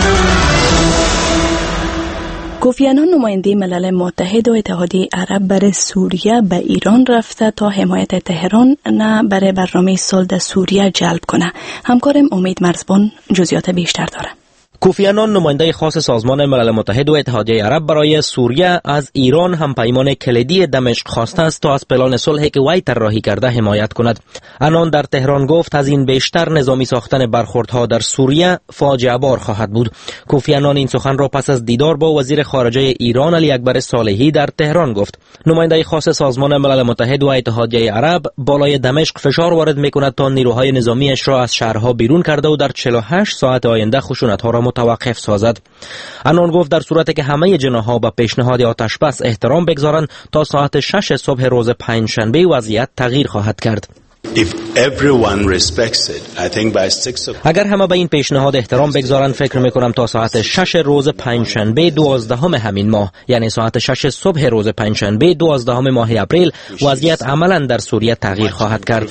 کوفی آنان نماینده ملل متحد و اتحادیه عرب برای سوریه به ایران رفته تا حمایت تهران نه برای برنامه صلح در سوریه جلب کنه. همکارم امید مرزبان جزئیات بیشتر داره. کوفی آنان نماینده خاص سازمان ملل متحد و اتحادیه عرب برای سوریه از ایران هم پیمان کلیدی دمشق خواسته است تا از پلان صلحی که وی طراحی کرده حمایت کند. آنان در تهران گفت از این بیشتر نظامی ساختن برخوردها در سوریه فاجعه بار خواهد بود. کوفی آنان این سخن را پس از دیدار با وزیر خارجه ایران علی اکبر صالحی در تهران گفت. نماینده خاص سازمان ملل متحد و اتحادیه عرب بالای دمشق فشار وارد می‌کند تا نیروهای نظامیش را از شهرها بیرون کرده و در 48 ساعت آینده خشونت‌ها را متوقف سازد. آنان گفت در صورتی که همه جناح‌ها به پیشنهاد آتشبس احترام بگذارند تا ساعت 6 صبح روز پنجشنبه وضعیت تغییر خواهد کرد. اگر همه به این پیشنهاد احترام بگذارند فکر میکنم تا ساعت 6 روز پنجشنبه 12 همین ماه، یعنی ساعت 6 صبح روز پنجشنبه 12 ماه اپریل، وضعیت عملا در سوریه تغییر خواهد کرد.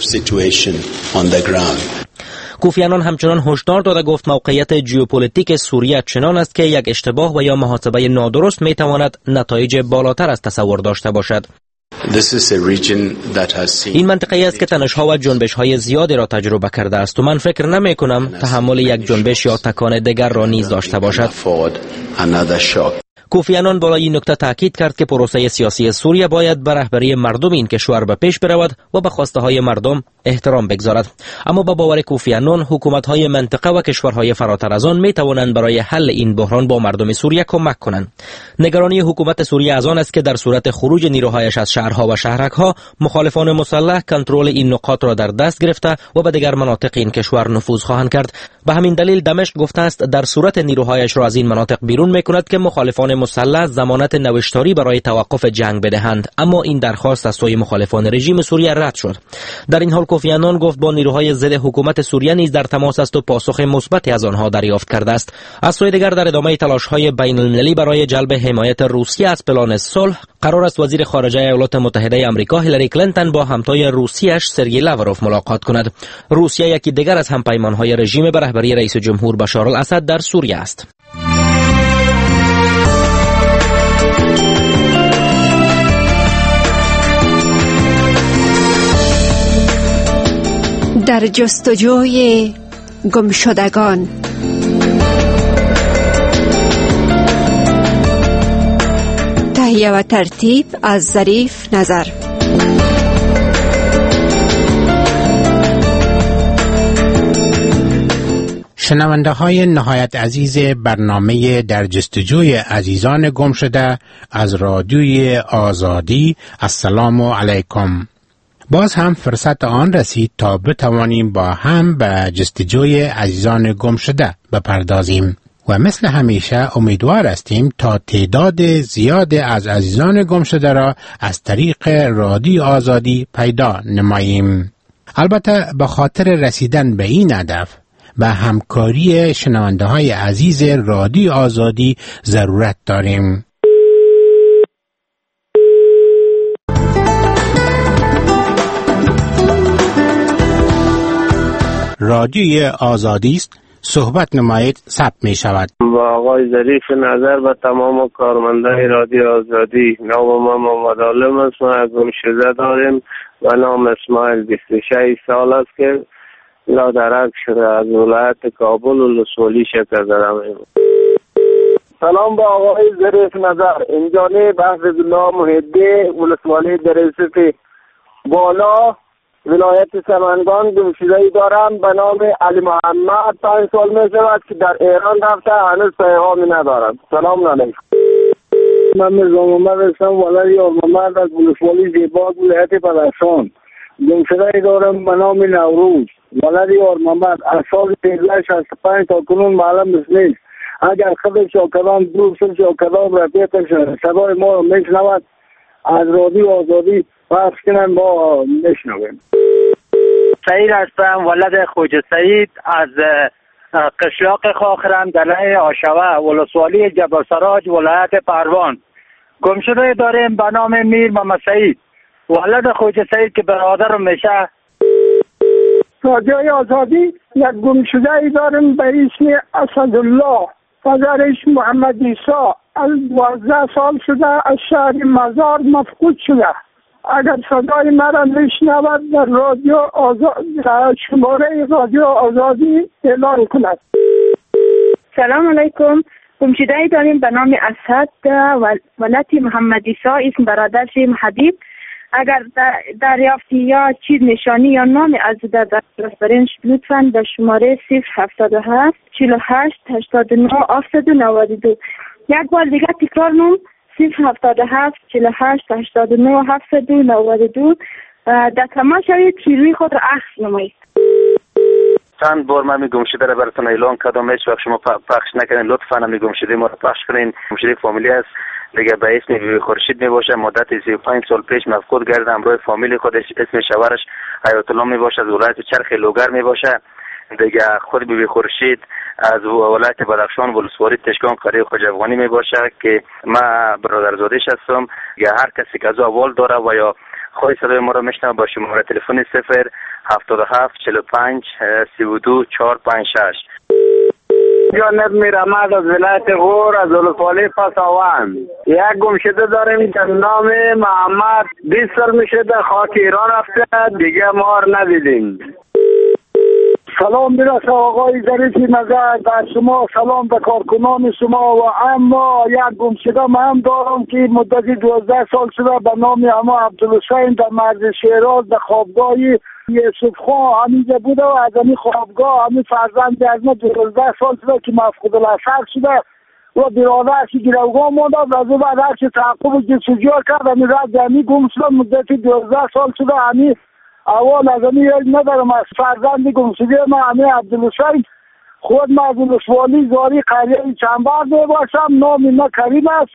کوفی آنان همچنان هشدار داده گفت موقعیت ژئوپلیتیک سوریه چنان است که یک اشتباه و یا محاسبه نادرست میتواند نتایج بالاتر از تصور داشته باشد. این منطقه است که تنش‌ها و جنبش‌های زیادی را تجربه کرده است و من فکر نمی‌کنم تحمل یک جنبش یا تکان دیگر را نیز داشته باشد. کوفی آنان بالای این نکته تاکید کرد که پروسه سیاسی سوریه باید به رهبری مردم این کشور به پیش برود و به خواسته های مردم احترام بگذارد. اما با باور کوفی آنان حکومت های منطقه و کشورهای فراتر از آن می توانند برای حل این بحران با مردم سوریه کمک کنند. نگرانی حکومت سوریه از آن است که در صورت خروج نیروهایش از شهرها و شهرکها مخالفان مسلح کنترل این نقاط را در دست گرفته و به دیگر مناطق این کشور نفوذ خواهند کرد. به همین دلیل دمشق گفته است در صورت نیروهایش را از این مناطق بیرون میکند که مخالفان مسلح ضمانت نوشتاری برای توقف جنگ بدهند، اما این درخواست از سوی مخالفان رژیم سوریه رد شد. در این حال کوفی آنان گفت با نیروهای ضد حکومت سوریه نیز در تماس است و پاسخ مثبتی از آنها دریافت کرده است. از سوی دیگر در ادامه تلاش‌های بین‌المللی برای جلب حمایت روسیه از پلان صلح قرار است وزیر خارجه ایالات متحده آمریکا هیلاری کلینتون با همتای روسیه‌اش سرگئی لاوروف ملاقات کند. روسیه یکی دیگر از همپیمان‌های رژیم به رهبری رئیس جمهور بشار الاسد در سوریه است. در جستجوی گمشدگان. تهیه و ترتیب از ظریف نظر. شنونده های نهایت عزیز برنامه در جستجوی عزیزان گم شده از رادیوی آزادی، السلام علیکم. باز هم فرصت آن رسید تا بتوانیم با هم به جستجوی عزیزان گم شده بپردازیم و مثل همیشه امیدوار هستیم تا تعداد زیاد از عزیزان گم شده را از طریق رادیو آزادی پیدا نماییم. البته به خاطر رسیدن به این هدف به همکاری شنونده های عزیز رادیو آزادی ضرورت داریم. رادیوی آزادی است، صحبت نمایید ثبت می شود. با آقای ظریف نظر و تمام کارمندان رادیو آزادی، نام ما محمد عالم است. ما گمشده داریم و نام اسماعیل 26 سال است که لادرک شده از ولایت کابل و لسولی شکر دارم. سلام با آقای ظریف نظر، اینجا نه بحث الله محده ولسوالی درست بالا ولایت سمنگان گمشده‌ای دارم به نام علی محمد. 5 سال می شود که در ایران رفته، هنوز پیغامی ندارم. سلام علیکم. من میرزا محمد هستم، ولد یار محمد از ولسوالی زیبا ولایت بدخشان. گمشده‌ای دارم به نام نوروز، ولد یار محمد. از سال 1365 تا کنون معلوم نیست. اگر خود شاکران دور شد شاکران رفیقش صدای ما رو میشنود از رادیو آزادی پخش کنن ما میشنویم. سعید هستم، ولد خوجه سعید از قشلاق خاخرم دلعه آشوه ولسوالی جبل سراج ولایت پروان. گمشده داریم به نام میر محمد سعید، ولد خوجه سعید که برادر میشه. رادیو آزادی یک گمشده داریم به اسم اسدالله، پدرش محمد عیسی از 12 سال شده از شهر مزار مفقود شده. اگر صدای مرا میشنود در رادیو آزادی شماره رادیو آزادی اعلان کند. سلام علیکم. گمشده‌ای داریم به نام اسد ولد محمد عیسی، اسم برادرش حبیب. اگر دریافتی یا چیز نشانی یا نام از در دسترس لطفاً به شماره 077 48 89 792. یک بار دیگه تکرار نام 077 48 89 792. در تمام شوید چیزی خود را عکس نمایید. چند بار من گمشده را براتون اعلان کردم، هیچ وقت شما پخش نکنین. لطفاً هم گمشده ما را پخش کنین. گمشده فامیلی است دیگه، به اسم بیبی خورشید می باشه. مدت 35 سال پیش مفقود گردم. همراه فامیلی خودش اسم شوهرش حیات الله می باشه، از ولایت چرخ لوگر می باشه. دیگه خود بیبی خورشید از ولایت بدخشان ولسوالی تشکان قریه خوج افغانی می باشه که من برادرزادش هستم. یا هر کسی که از اول داره و یا خواهی صدای ما را میشنوه با شماره تلفن 077 45 32 456. جانب میرمد از ولایت غور از ولسوالی پساوند. یک گمشده داریم که نام محمد 20 سال میشه در خاک ایران رفته، دیگه ما رو ندیدیم. سلام برسه آقای ظریف نظر در شما، سلام به کارکنان شما. و اما یک گمشده هم دارم که مدت 12 سال شده به نام اما عبدالحسین در مرز شیراز در خوابگاه یوسف خان همینجا بوده و از همین خوابگاه همین فرزند از ما 12 سال شده که مفقود الاثر شده و برادرش گروگاه مونده و از بعد هرچی تعقب جستجو کرد همین رد همین گم شده مدت 12 سال شده. همین اول از همین یک ندارم از فرزند گم شده من همین عبدالحسین خود من از ولسوالی زاری قریه چنبر می باشم، نام من کریم است.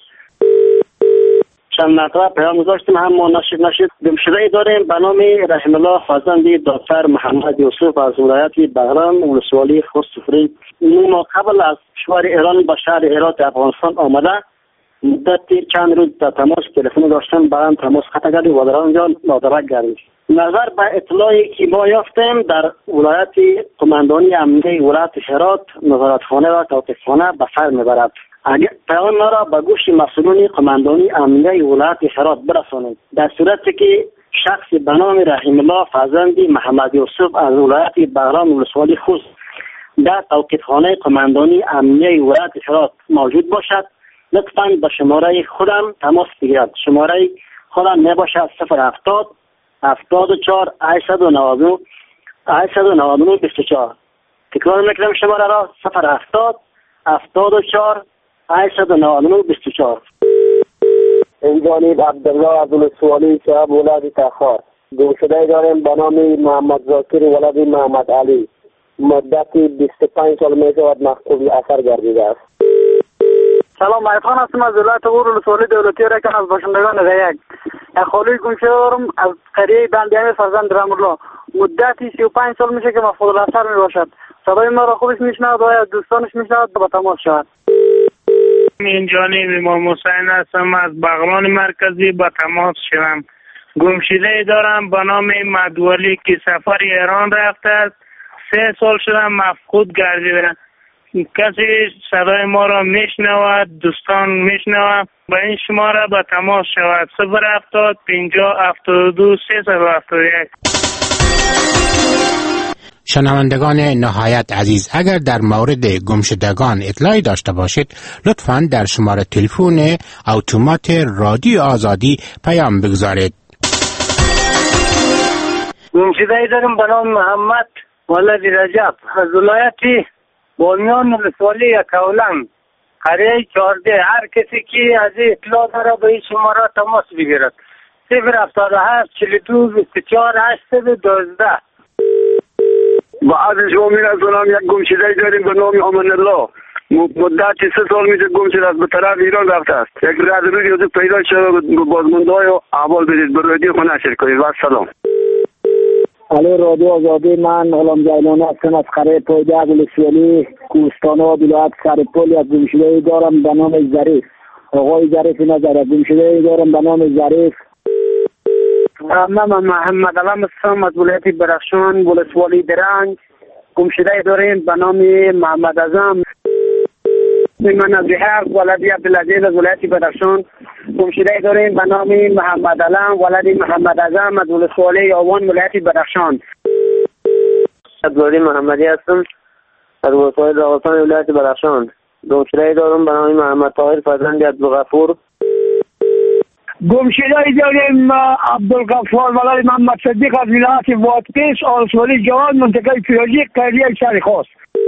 چند مرتبه پیام گذاشتیم هم ما نشید گمشده داریم به نام رحم الله فرزند دکتر محمد یوسف از ولایت بغلان ولسوالی خوستفری. ما قبل از کشور ایران به شهر هرات افغانستان آمده مدت چند روز در تماس تلفنی داشتم، برام تماس قطع کردیم و در آنجا نادرک کردیم. نظر به اطلاعی که ما یافتیم در ولایت قماندانی امنیه ولایت هرات نظارتخانه و توقیفخانه به سر میبرد. اگر پیام ما را به گوش مسئولین قماندانی امنیه ولایت هرات برسانید در صورتی که شخصی به نام رحم الله فرزند محمد یوسف از ولایت بغلان ولسوالی خوست در توقیفخانه قماندانی امنیه ولایت هرات موجود باشد لطفاً به شماره خودم تماس بگیرد. شماره خودم می باشد 070 74 899 899 24. تکرار میکنم شماره را 070 74 899 24. این جانب عبدالله از ولسوالی صاحب ولاد تخار. گمشده داریم به نام محمد ذاکر ولد محمد علی. مدت 25 سال می شود مفقود اثر گردیده است. سلام، عرفان هستم از ولایت غور ولسوالی دولتی رکن از باشندگان غیگ. خالی گمشده دارم از قریه بندیان فرزند رحم الله. مدتی 35 سال میشه که مفقود الاثر می باشد. صدای ما را خوبش میشنود و از دوستانش میشنود با تماس شود. این جانب امام حسین هستم از بغلان مرکزی با تماس شدم. گمشده دارم به نام مدولی که سفر ایران رفته است. 3 سال شده مفقود گردیده. کسی صدای ما را میشنود، دوستان میشنود، با این شماره با تماس شود 070 50 72 371. شنوندگان نهایت عزیز، اگر در مورد گمشدگان اطلاعی داشته باشید لطفاً در شماره تلفن اتومات رادیو آزادی پیام بگذارید. گمشده دارم به نام محمد ولد رجب از ولایت بامیان ولسوالی یکاولنگ قریه 14. هر کسی که از اطلاع داره به این شماره تماس بگیرد 078 42 24 812. بعد شما میرسونم یک گمشده داریم به نام امان الله. مدت 3 سال میشه گم شده است، به طرف ایران رفته است. یک رد روز یوزو پیدا شده بازمانده های احوال بدید به رادیو خود نشر کنید. و سلام. علی رادیو آزادی، من غلام جیلانی هستم از قریه پایده ولسوالی کوهستان و ولایت سرپل. یک گمشده دارم به نام ظریف. آقای ظریف نظر. یک گمشده دارم به نام ظریف. من محمد علم هستم از ولایت بدخشان ولسوالی درنگ. گمشده داریم به نام محمد اعظم. من از بحق ولد عبدالعزیز از ولایت بدخشان. گمشده داریم به نام محمد علم ولد محمد اعظم از ولسوالی آوان ولایت بدخشان. عبدالعزیز محمدی هستم از ولسوالی راغستان ولایت بدخشان. گمشده دارم به نام محمد طاهر فرزند عبدالغفور. گمشده داریم عبدالغفار ولد محمد صدیق از ولایت وادپیش ولسوالی جوان منطقه پیاجی قریه شهرخواست.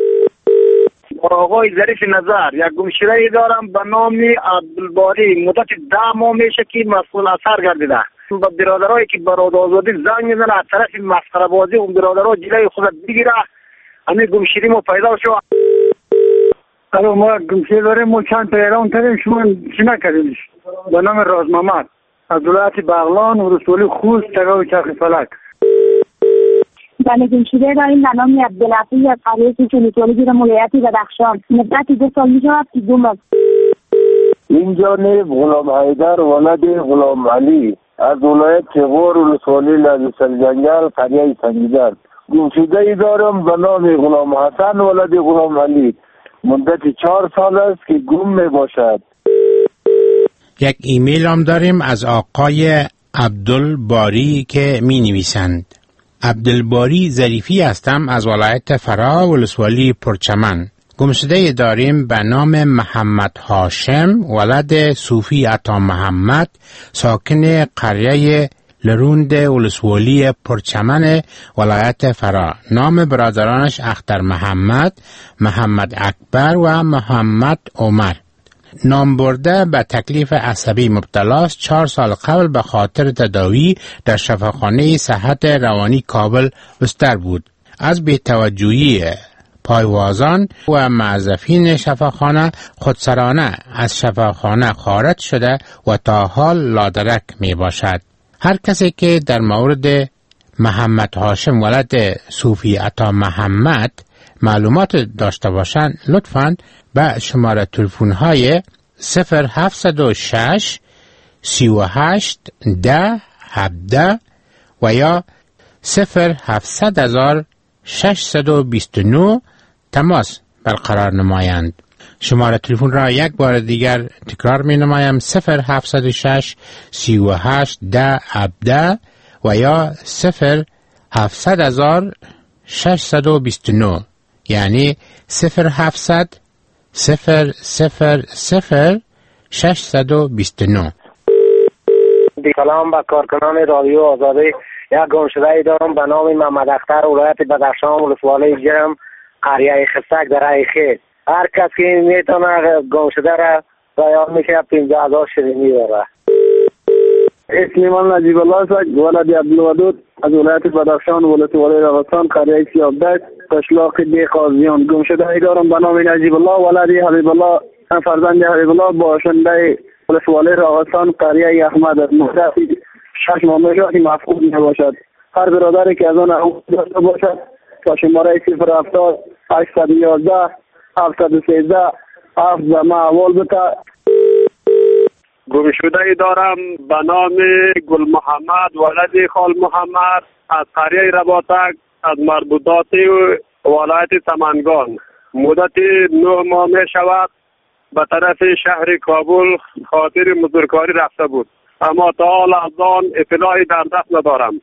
آقای ظریف نظر. یک گمشده دارم به نام عبدالباری. مدت 10 ماه میشه که مفقود اثر گردیده. با برادرایی که برای آزادی زنگ میزنه از طرف مسخره بازی اون برادرها جلوی خود بگیره همین گمشده ما پیدا شد. الان ما گمشده داریم، ما چند تا ایران کردیم شما چی نکردیمش. به نام راز محمد از ولایت بغلان ولسوالی خوست تگاو چرخ فلک. بله، گمشده داریم به نام عبدالعفی از قریه ولسوالی گیرم ولایت بدخشان. مدت 2 سال میشه که گم است. این جانب غلام حیدر ولد غلام علی از ولایت غور ولسوالی لذیسل جنگل قریه سنگیدن. گمشده دارم به نام غلام حسن ولد غلام علی. مدت 4 سال است که گم می باشد. یک ایمیل هم داریم از آقای عبدالباری که می نویسند: عبدالباری ظریفی هستم از ولایت فرا ولسوالی پرچمن. گمشده داریم به نام محمد هاشم ولد صوفی عطا محمد ساکن قریه لروند ولسوالی پرچمن ولایت فرا. نام برادرانش اختر محمد، محمد اکبر و محمد عمر. نام برده به تکلیف عصبی مبتلاست. 4 سال قبل به خاطر تداوی در شفاخانه صحت روانی کابل بستر بود. از بی‌توجهی پایوازان و موظفین شفاخانه خودسرانه از شفاخانه خارج شده و تا حال لادرک می باشد. هر کسی که در مورد محمد هاشم ولد صوفی عطا محمد معلومات داشته باشند لطفاً به شماره تلفن های 0706 38 10 17 و یا 0700 629 تماس برقرار نمایند. شماره تلفن را یک بار دیگر تکرار می نمایم: 0706 38 10 17 و یا 0700 629 یعنی 0700 000 629. سلام به کارکنان رادیو آزادی. یک گمشده دارم به نام محمد اختر ولایت بدخشان ولسوالی جرم قریه خسک در ایخه. هر کس که میتونه گمشده را بیان میشه 15,000 شیرینی داره. اسم من نجیب الله است ولد عبدالودود از ولایت بدخشان ولسوالی راغستان قریه سیابدشت قشلاق دی قاضیان. گمشده دارم به نام نجیب الله ولد حبیب الله فرزند حبیب الله باشنده ولسوالی راغستان قریه احمد. مدت 6 ماه میشه مفقود نباشد. هر برادری که از آن داشته باشد تا شماره 070 811 713 7 زمه اول بده. گمشده دارم به نام گل محمد ولد خال محمد از قریه رباطک از مربوطات ولایت سمنگان. مدت 9 ماه می شود به طرف شهر کابل خاطر مزدورکاری رفته بود، اما تا حال از آن اطلاعی در دست ندارم.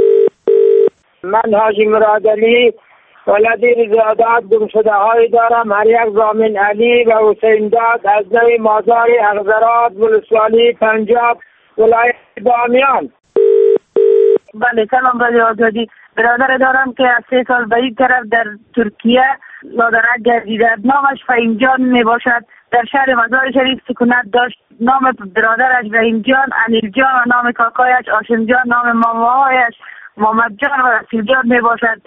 من حاجی مرادعلی ولد رضادات گمشده های دارم. هر یک زامن علی و حسین داد از نوی مازار اغزرات ولسوالی پنجاب ولایت بامیان. بله سلام رادیو آزادی. برادر دارم که از 3 سال به این طرف در ترکیه لادرک گردیده. نامش فهیم جان می باشد. در شهر مزار شریف سکونت داشت. نام برادرش رحیم جان، انیل جان و نام کاکایش آشم جان، نام ماماهایش محمد جان و رسول جان می باشد.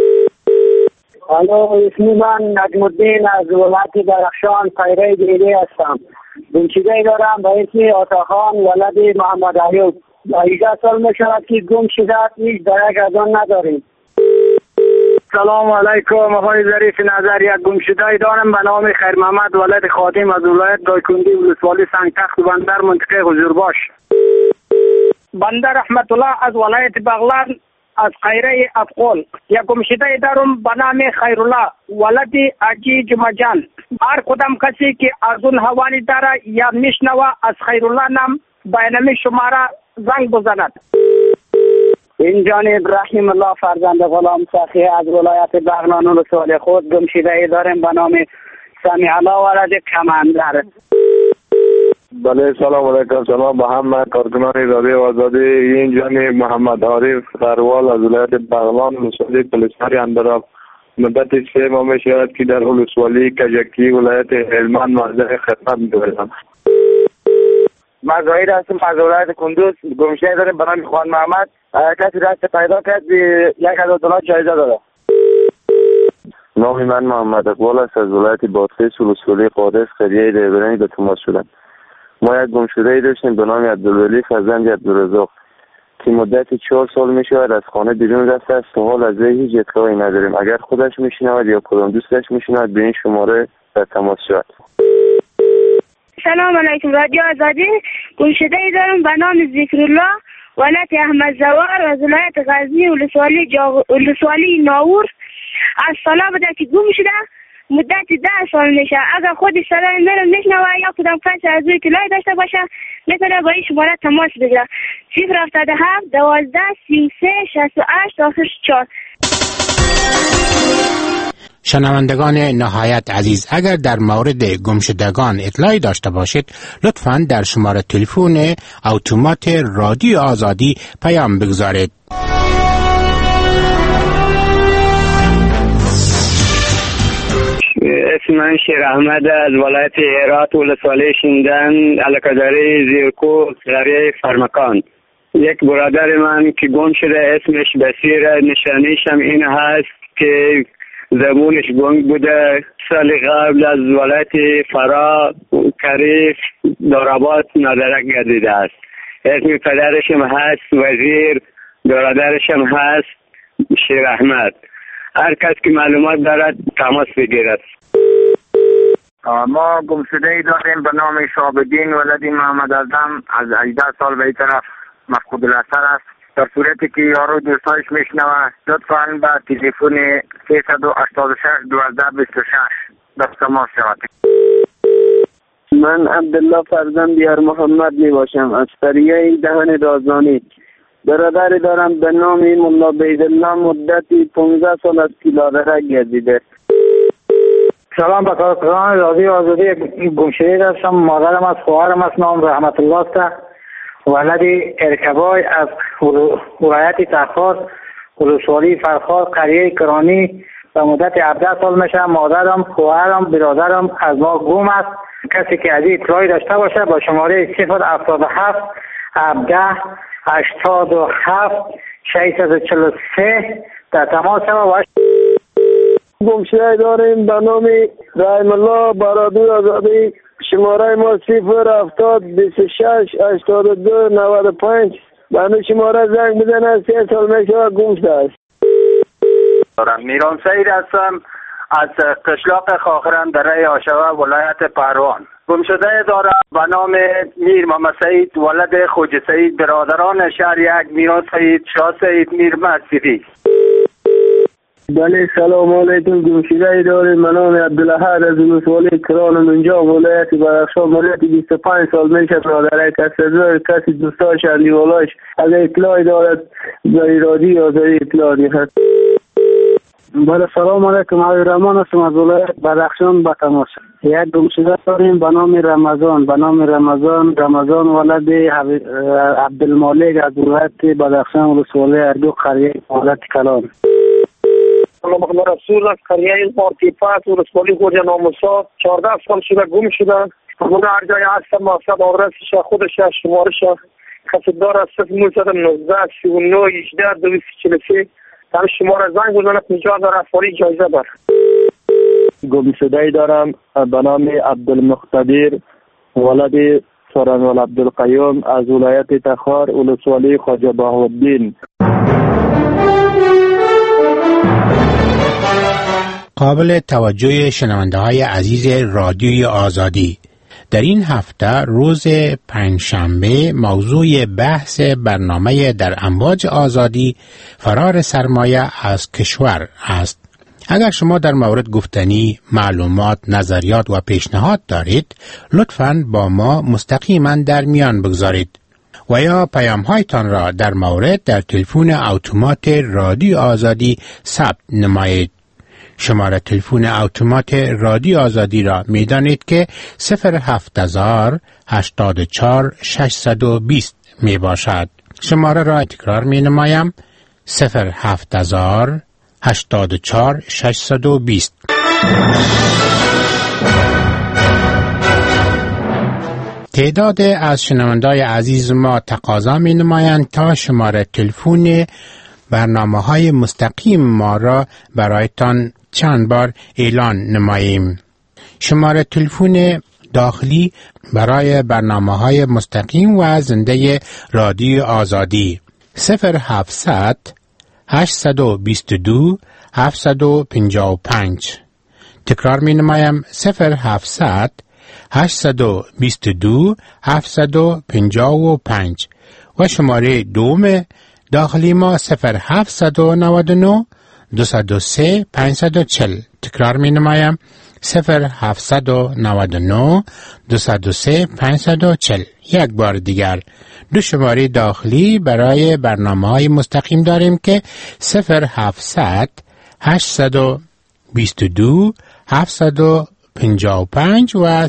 الو، اسم من نجم الدین از ولایت درخشان خیره دیلی هستم. گمشده دارم به اسم آتاخان ولد محمد ایوب. 18 سال می شود که گم شده، هیچ درک از آن نداریم. سلام علیکم آقای ظریف نظر. یک گمشده دارم به نام خیر محمد ولد خادم از ولایت دایکندی ولسوالی سنگتخت و بندر منطقه حضورباش. بندر رحمت الله از ولایت بغلان از قیره افقول. یک گمشده دارم به نام خیرالله ولد اجی جمجان. هر کدام کسی که از اون حوالی داره یا میشنوه از خیرالله نام بینامی شماره زنگ بزند. این جانب رحیم الله فرزند غلام سخی از ولایت بغلان ولسوالی خود گمشده داریم به نام سمیع الله ولد کمندر. بله سلام علیکم. سلام به همه کارکنان رادیو آزادی. این جانب محمد عارف فروال از ولایت بغلان ولسوالی پلیساری اندراب. مدت 3 ماه می شود که در ولسوالی کجکی ولایت هلمند معذر خدمت می‌کنم. من ظاهر هستم از ولایت کندوز. گمشده داریم به نام خوان محمد. کسی دست پیدا کرد $1,000 جایزه داده. نام من محمد اقبال است از ولایت بادغیس ولسوالی قادس قریه دیبرنی به تماس شدم. ما یک گمشده داشتیم به نام عبدالولی فرزند عبدالرزاق که مدت 4 سال می شود از خانه بیرون رفته است. تا حال از هیچ اطلاعی نداریم. اگر خودش میشنود یا کدام دوستش میشنود به این شماره در تماس شود. سلام علیکم رادیو آزادی. گمشده دارم به نام ذکرالله ولایت احمد زوار از ولایت غزنی ولسوالی ناور. از سالا بوده که گم شده مدت 10 سال میشه. اگر خود صدای منو میشنوه یا کدام کسی از روی اطلاعی داشته باشه میتونه با این شماره تماس بگیره. 077 12 33 68 آخرش 4. شنوندگان نهایت عزیز، اگر در مورد گمشدگان اطلاعی داشته باشید لطفاً در شماره تلفن اتومات رادیو آزادی پیام بگذارید. اسم من شیر احمد از ولایت هرات ولسوالی شیندن علاقه‌داری زیرکو قریه فرمکان. یک برادر من که گم شده اسمش بصیر، نشانیش هم این هست که زبونش گنگ بوده. سال قبل از ولایت فرا کریف داراباد نادرک گردیده است. اسم پدرش هم هست وزیر، برادرش هم هست شیر احمد. هر کس که معلومات دارد تماس بگیرد. ما گمشده ای داریم به نام شابدین ولدی محمد اعظم از 18 سال به این طرف مفقود الاثر است. در صورتی که یارو دوستایش میشنوه لطفاً به تلفن 386 12 26 در تماس شود. من عبدالله فرزند یار محمد می باشم از قریه دهن رازانی. برادری دارم به نام ملا بیدالله، مدتی 15 سال از پیلادرک گردیده. سلام به کارکنان رادیو آزادی. گمشده هستم. مادرم از خواهرم از نام رحمت الله است، ولدی ارکبای از ولایت تخار ولسوالی فرخار قریه کرانی و مدت 17 سال میشه. مادرم، خواهرم، برادرم از ما گم است. کسی که از این اطلاعی داشته باشه با شماره 077 17 87 643 در تماس شود. گمشده داریم به نام رحم الله برادر آزادی. شماره ما 070 26 82 95. به شماره زنگ بزنه. 3 سال میشه گم شده است. میران سعید هستم از قشلاق خاخرم در آشوا ولایت پروان. گمشده دارم به نام میر محمد سعید ولد خوجه سعید، برادران شهر یک میران سعید، شاه سعید، میر مسیدی. بله سلام علیکم. گمشده داریم به نام عبدالاحد از ولسوالی کران منجا ولایت بدخشان. مدت 25 سال میشه برادرک کسی دوستاش اندیولاش از اطلاعی دارد در رادیو آزادی اطلاعی هست. بله سلام علیکم. آقای رحمان هستم از ولایت بدخشان به تماس. یک گمشده داریم به نام رمضان ولد عبدالمالک از ولایت بدخشان ولسوالی اردو قریه ولایت کلان. محمد رسول از قریه مارتیپت ولسوالی خوجه ناموسا 14 سال شده گم شده. من هر جای هستم مقصد آدرسش خودش شمارش کسی دار از 0919 39 18 243 در شماره زنگ بزنه کجا در افاری جایزه بر. گمشده دارم به نام عبدالمقتدر ولد سرنوال عبدالقیوم از ولایت تخار ولسوالی خواجه بهاءالدین. قابل توجه شنونده های عزیز رادیوی آزادی، در این هفته روز پنجشنبه موضوع بحث برنامه در امواج آزادی فرار سرمایه از کشور است. اگر شما در مورد گفتنی معلومات، نظریات و پیشنهاد دارید لطفاً با ما مستقیما در میان بگذارید و یا پیام هایتان را در مورد در تلفن اتومات رادیو آزادی ثبت نمایید. شماره تلفن اتومات رادیو آزادی را می دانید که 07000 84 620 می باشد. شماره را تکرار می نمایم 07000 84 620. تعداد از شنوندای عزیز ما تقاضا می نمایند تا شماره تلفن برنامه‌های مستقیم ما را برایتان چند بار اعلان نماییم. شماره تلفن داخلی برای برنامه‌های مستقیم و زنده رادیو آزادی 0700 822 755. تکرار می نمایم 0700 822 755 و شماره دوم داخلی ما 0799 203 540. تکرار می نمایم 0799 203 540. یک بار دیگر 2 شماره داخلی برای برنامه‌های مستقیم داریم که 0700 822 755 و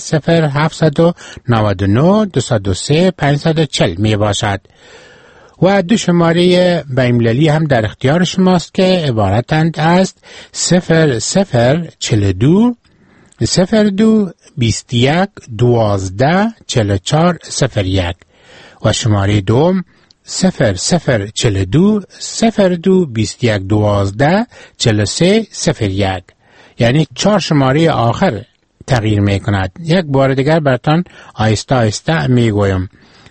0799 203 540 می باشد. و 2 شماره بین‌المللی هم در اختیار شماست که عبارتند از 0042 02 21 12 44 01 و شماره دوم 0042 02 21 12 43 01. یعنی 4 شماره آخر تغییر می کند. یک بار دیگر براتان آهسته آهسته می گویم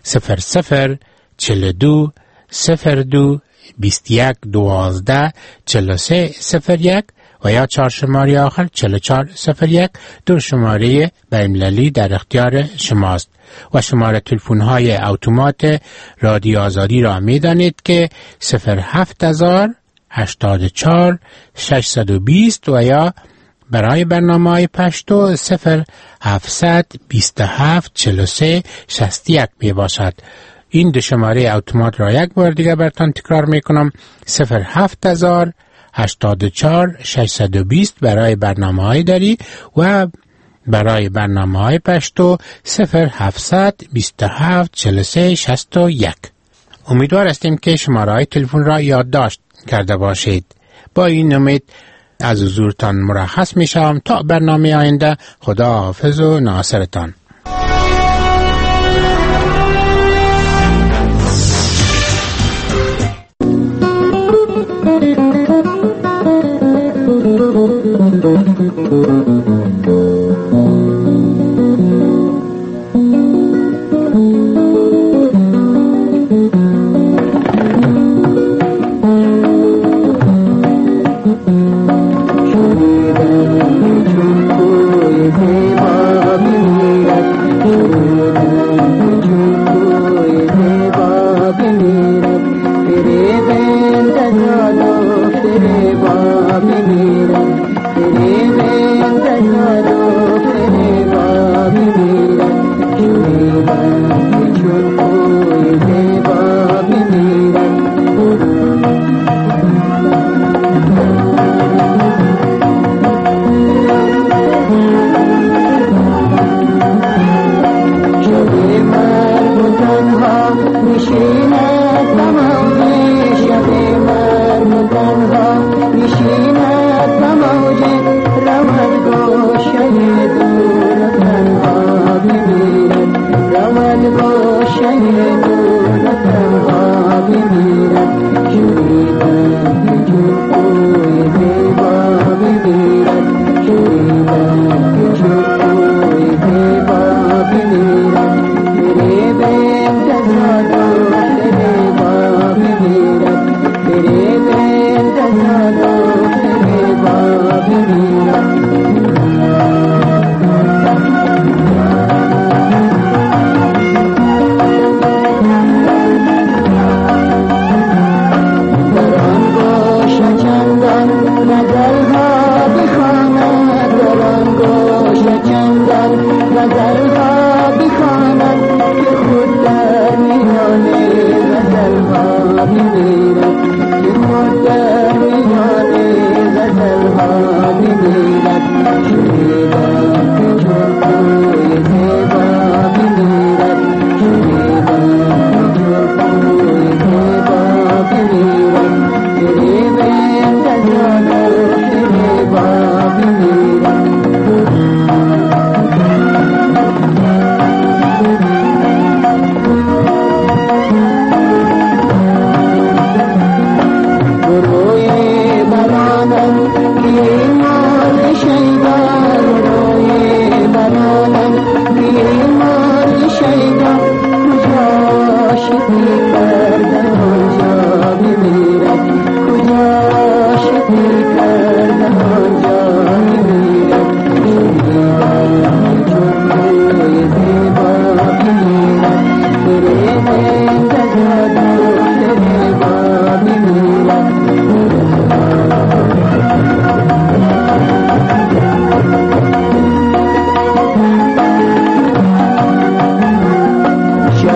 0042 02 21 12 43 01 و یا 4 شماره آخر 44 01. 2 شماره بین‌المللی در اختیار شماست و شماره تلفن های اتومات رادیو آزادی را می دانید که 07000 84 620 و یا برای برنامه‌های پشتو 0700 27 43 61 می باشد. این 2 شماره اتومات را یک بار دیگر براتان تکرار می کنم 07000 84 620 برای برنامه‌های داری و برای برنامه‌های پشتو 0700 27 43 61. امیدوار هستیم که شماره‌های تلفن را یادداشت کرده باشید. با این امید از حضورتان مرخص می شوم تا برنامه آینده. خدا حافظ و ناصرتان.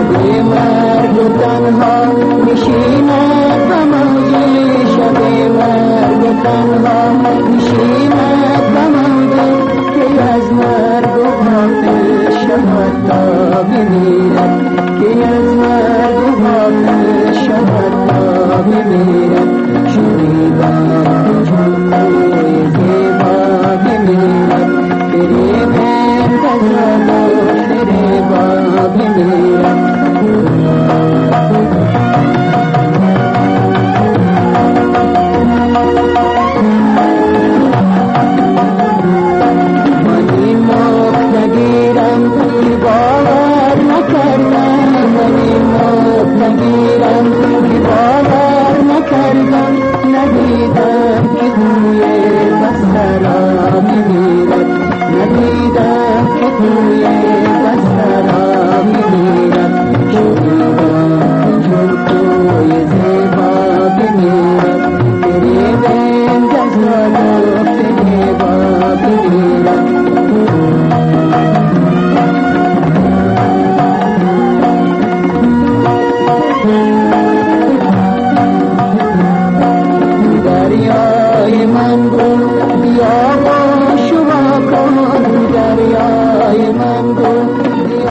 مرگ و تنها میشیند و موجی شب مرگ و تنها میشیند و موجی که از مرگ و غافل شود تا بمیرد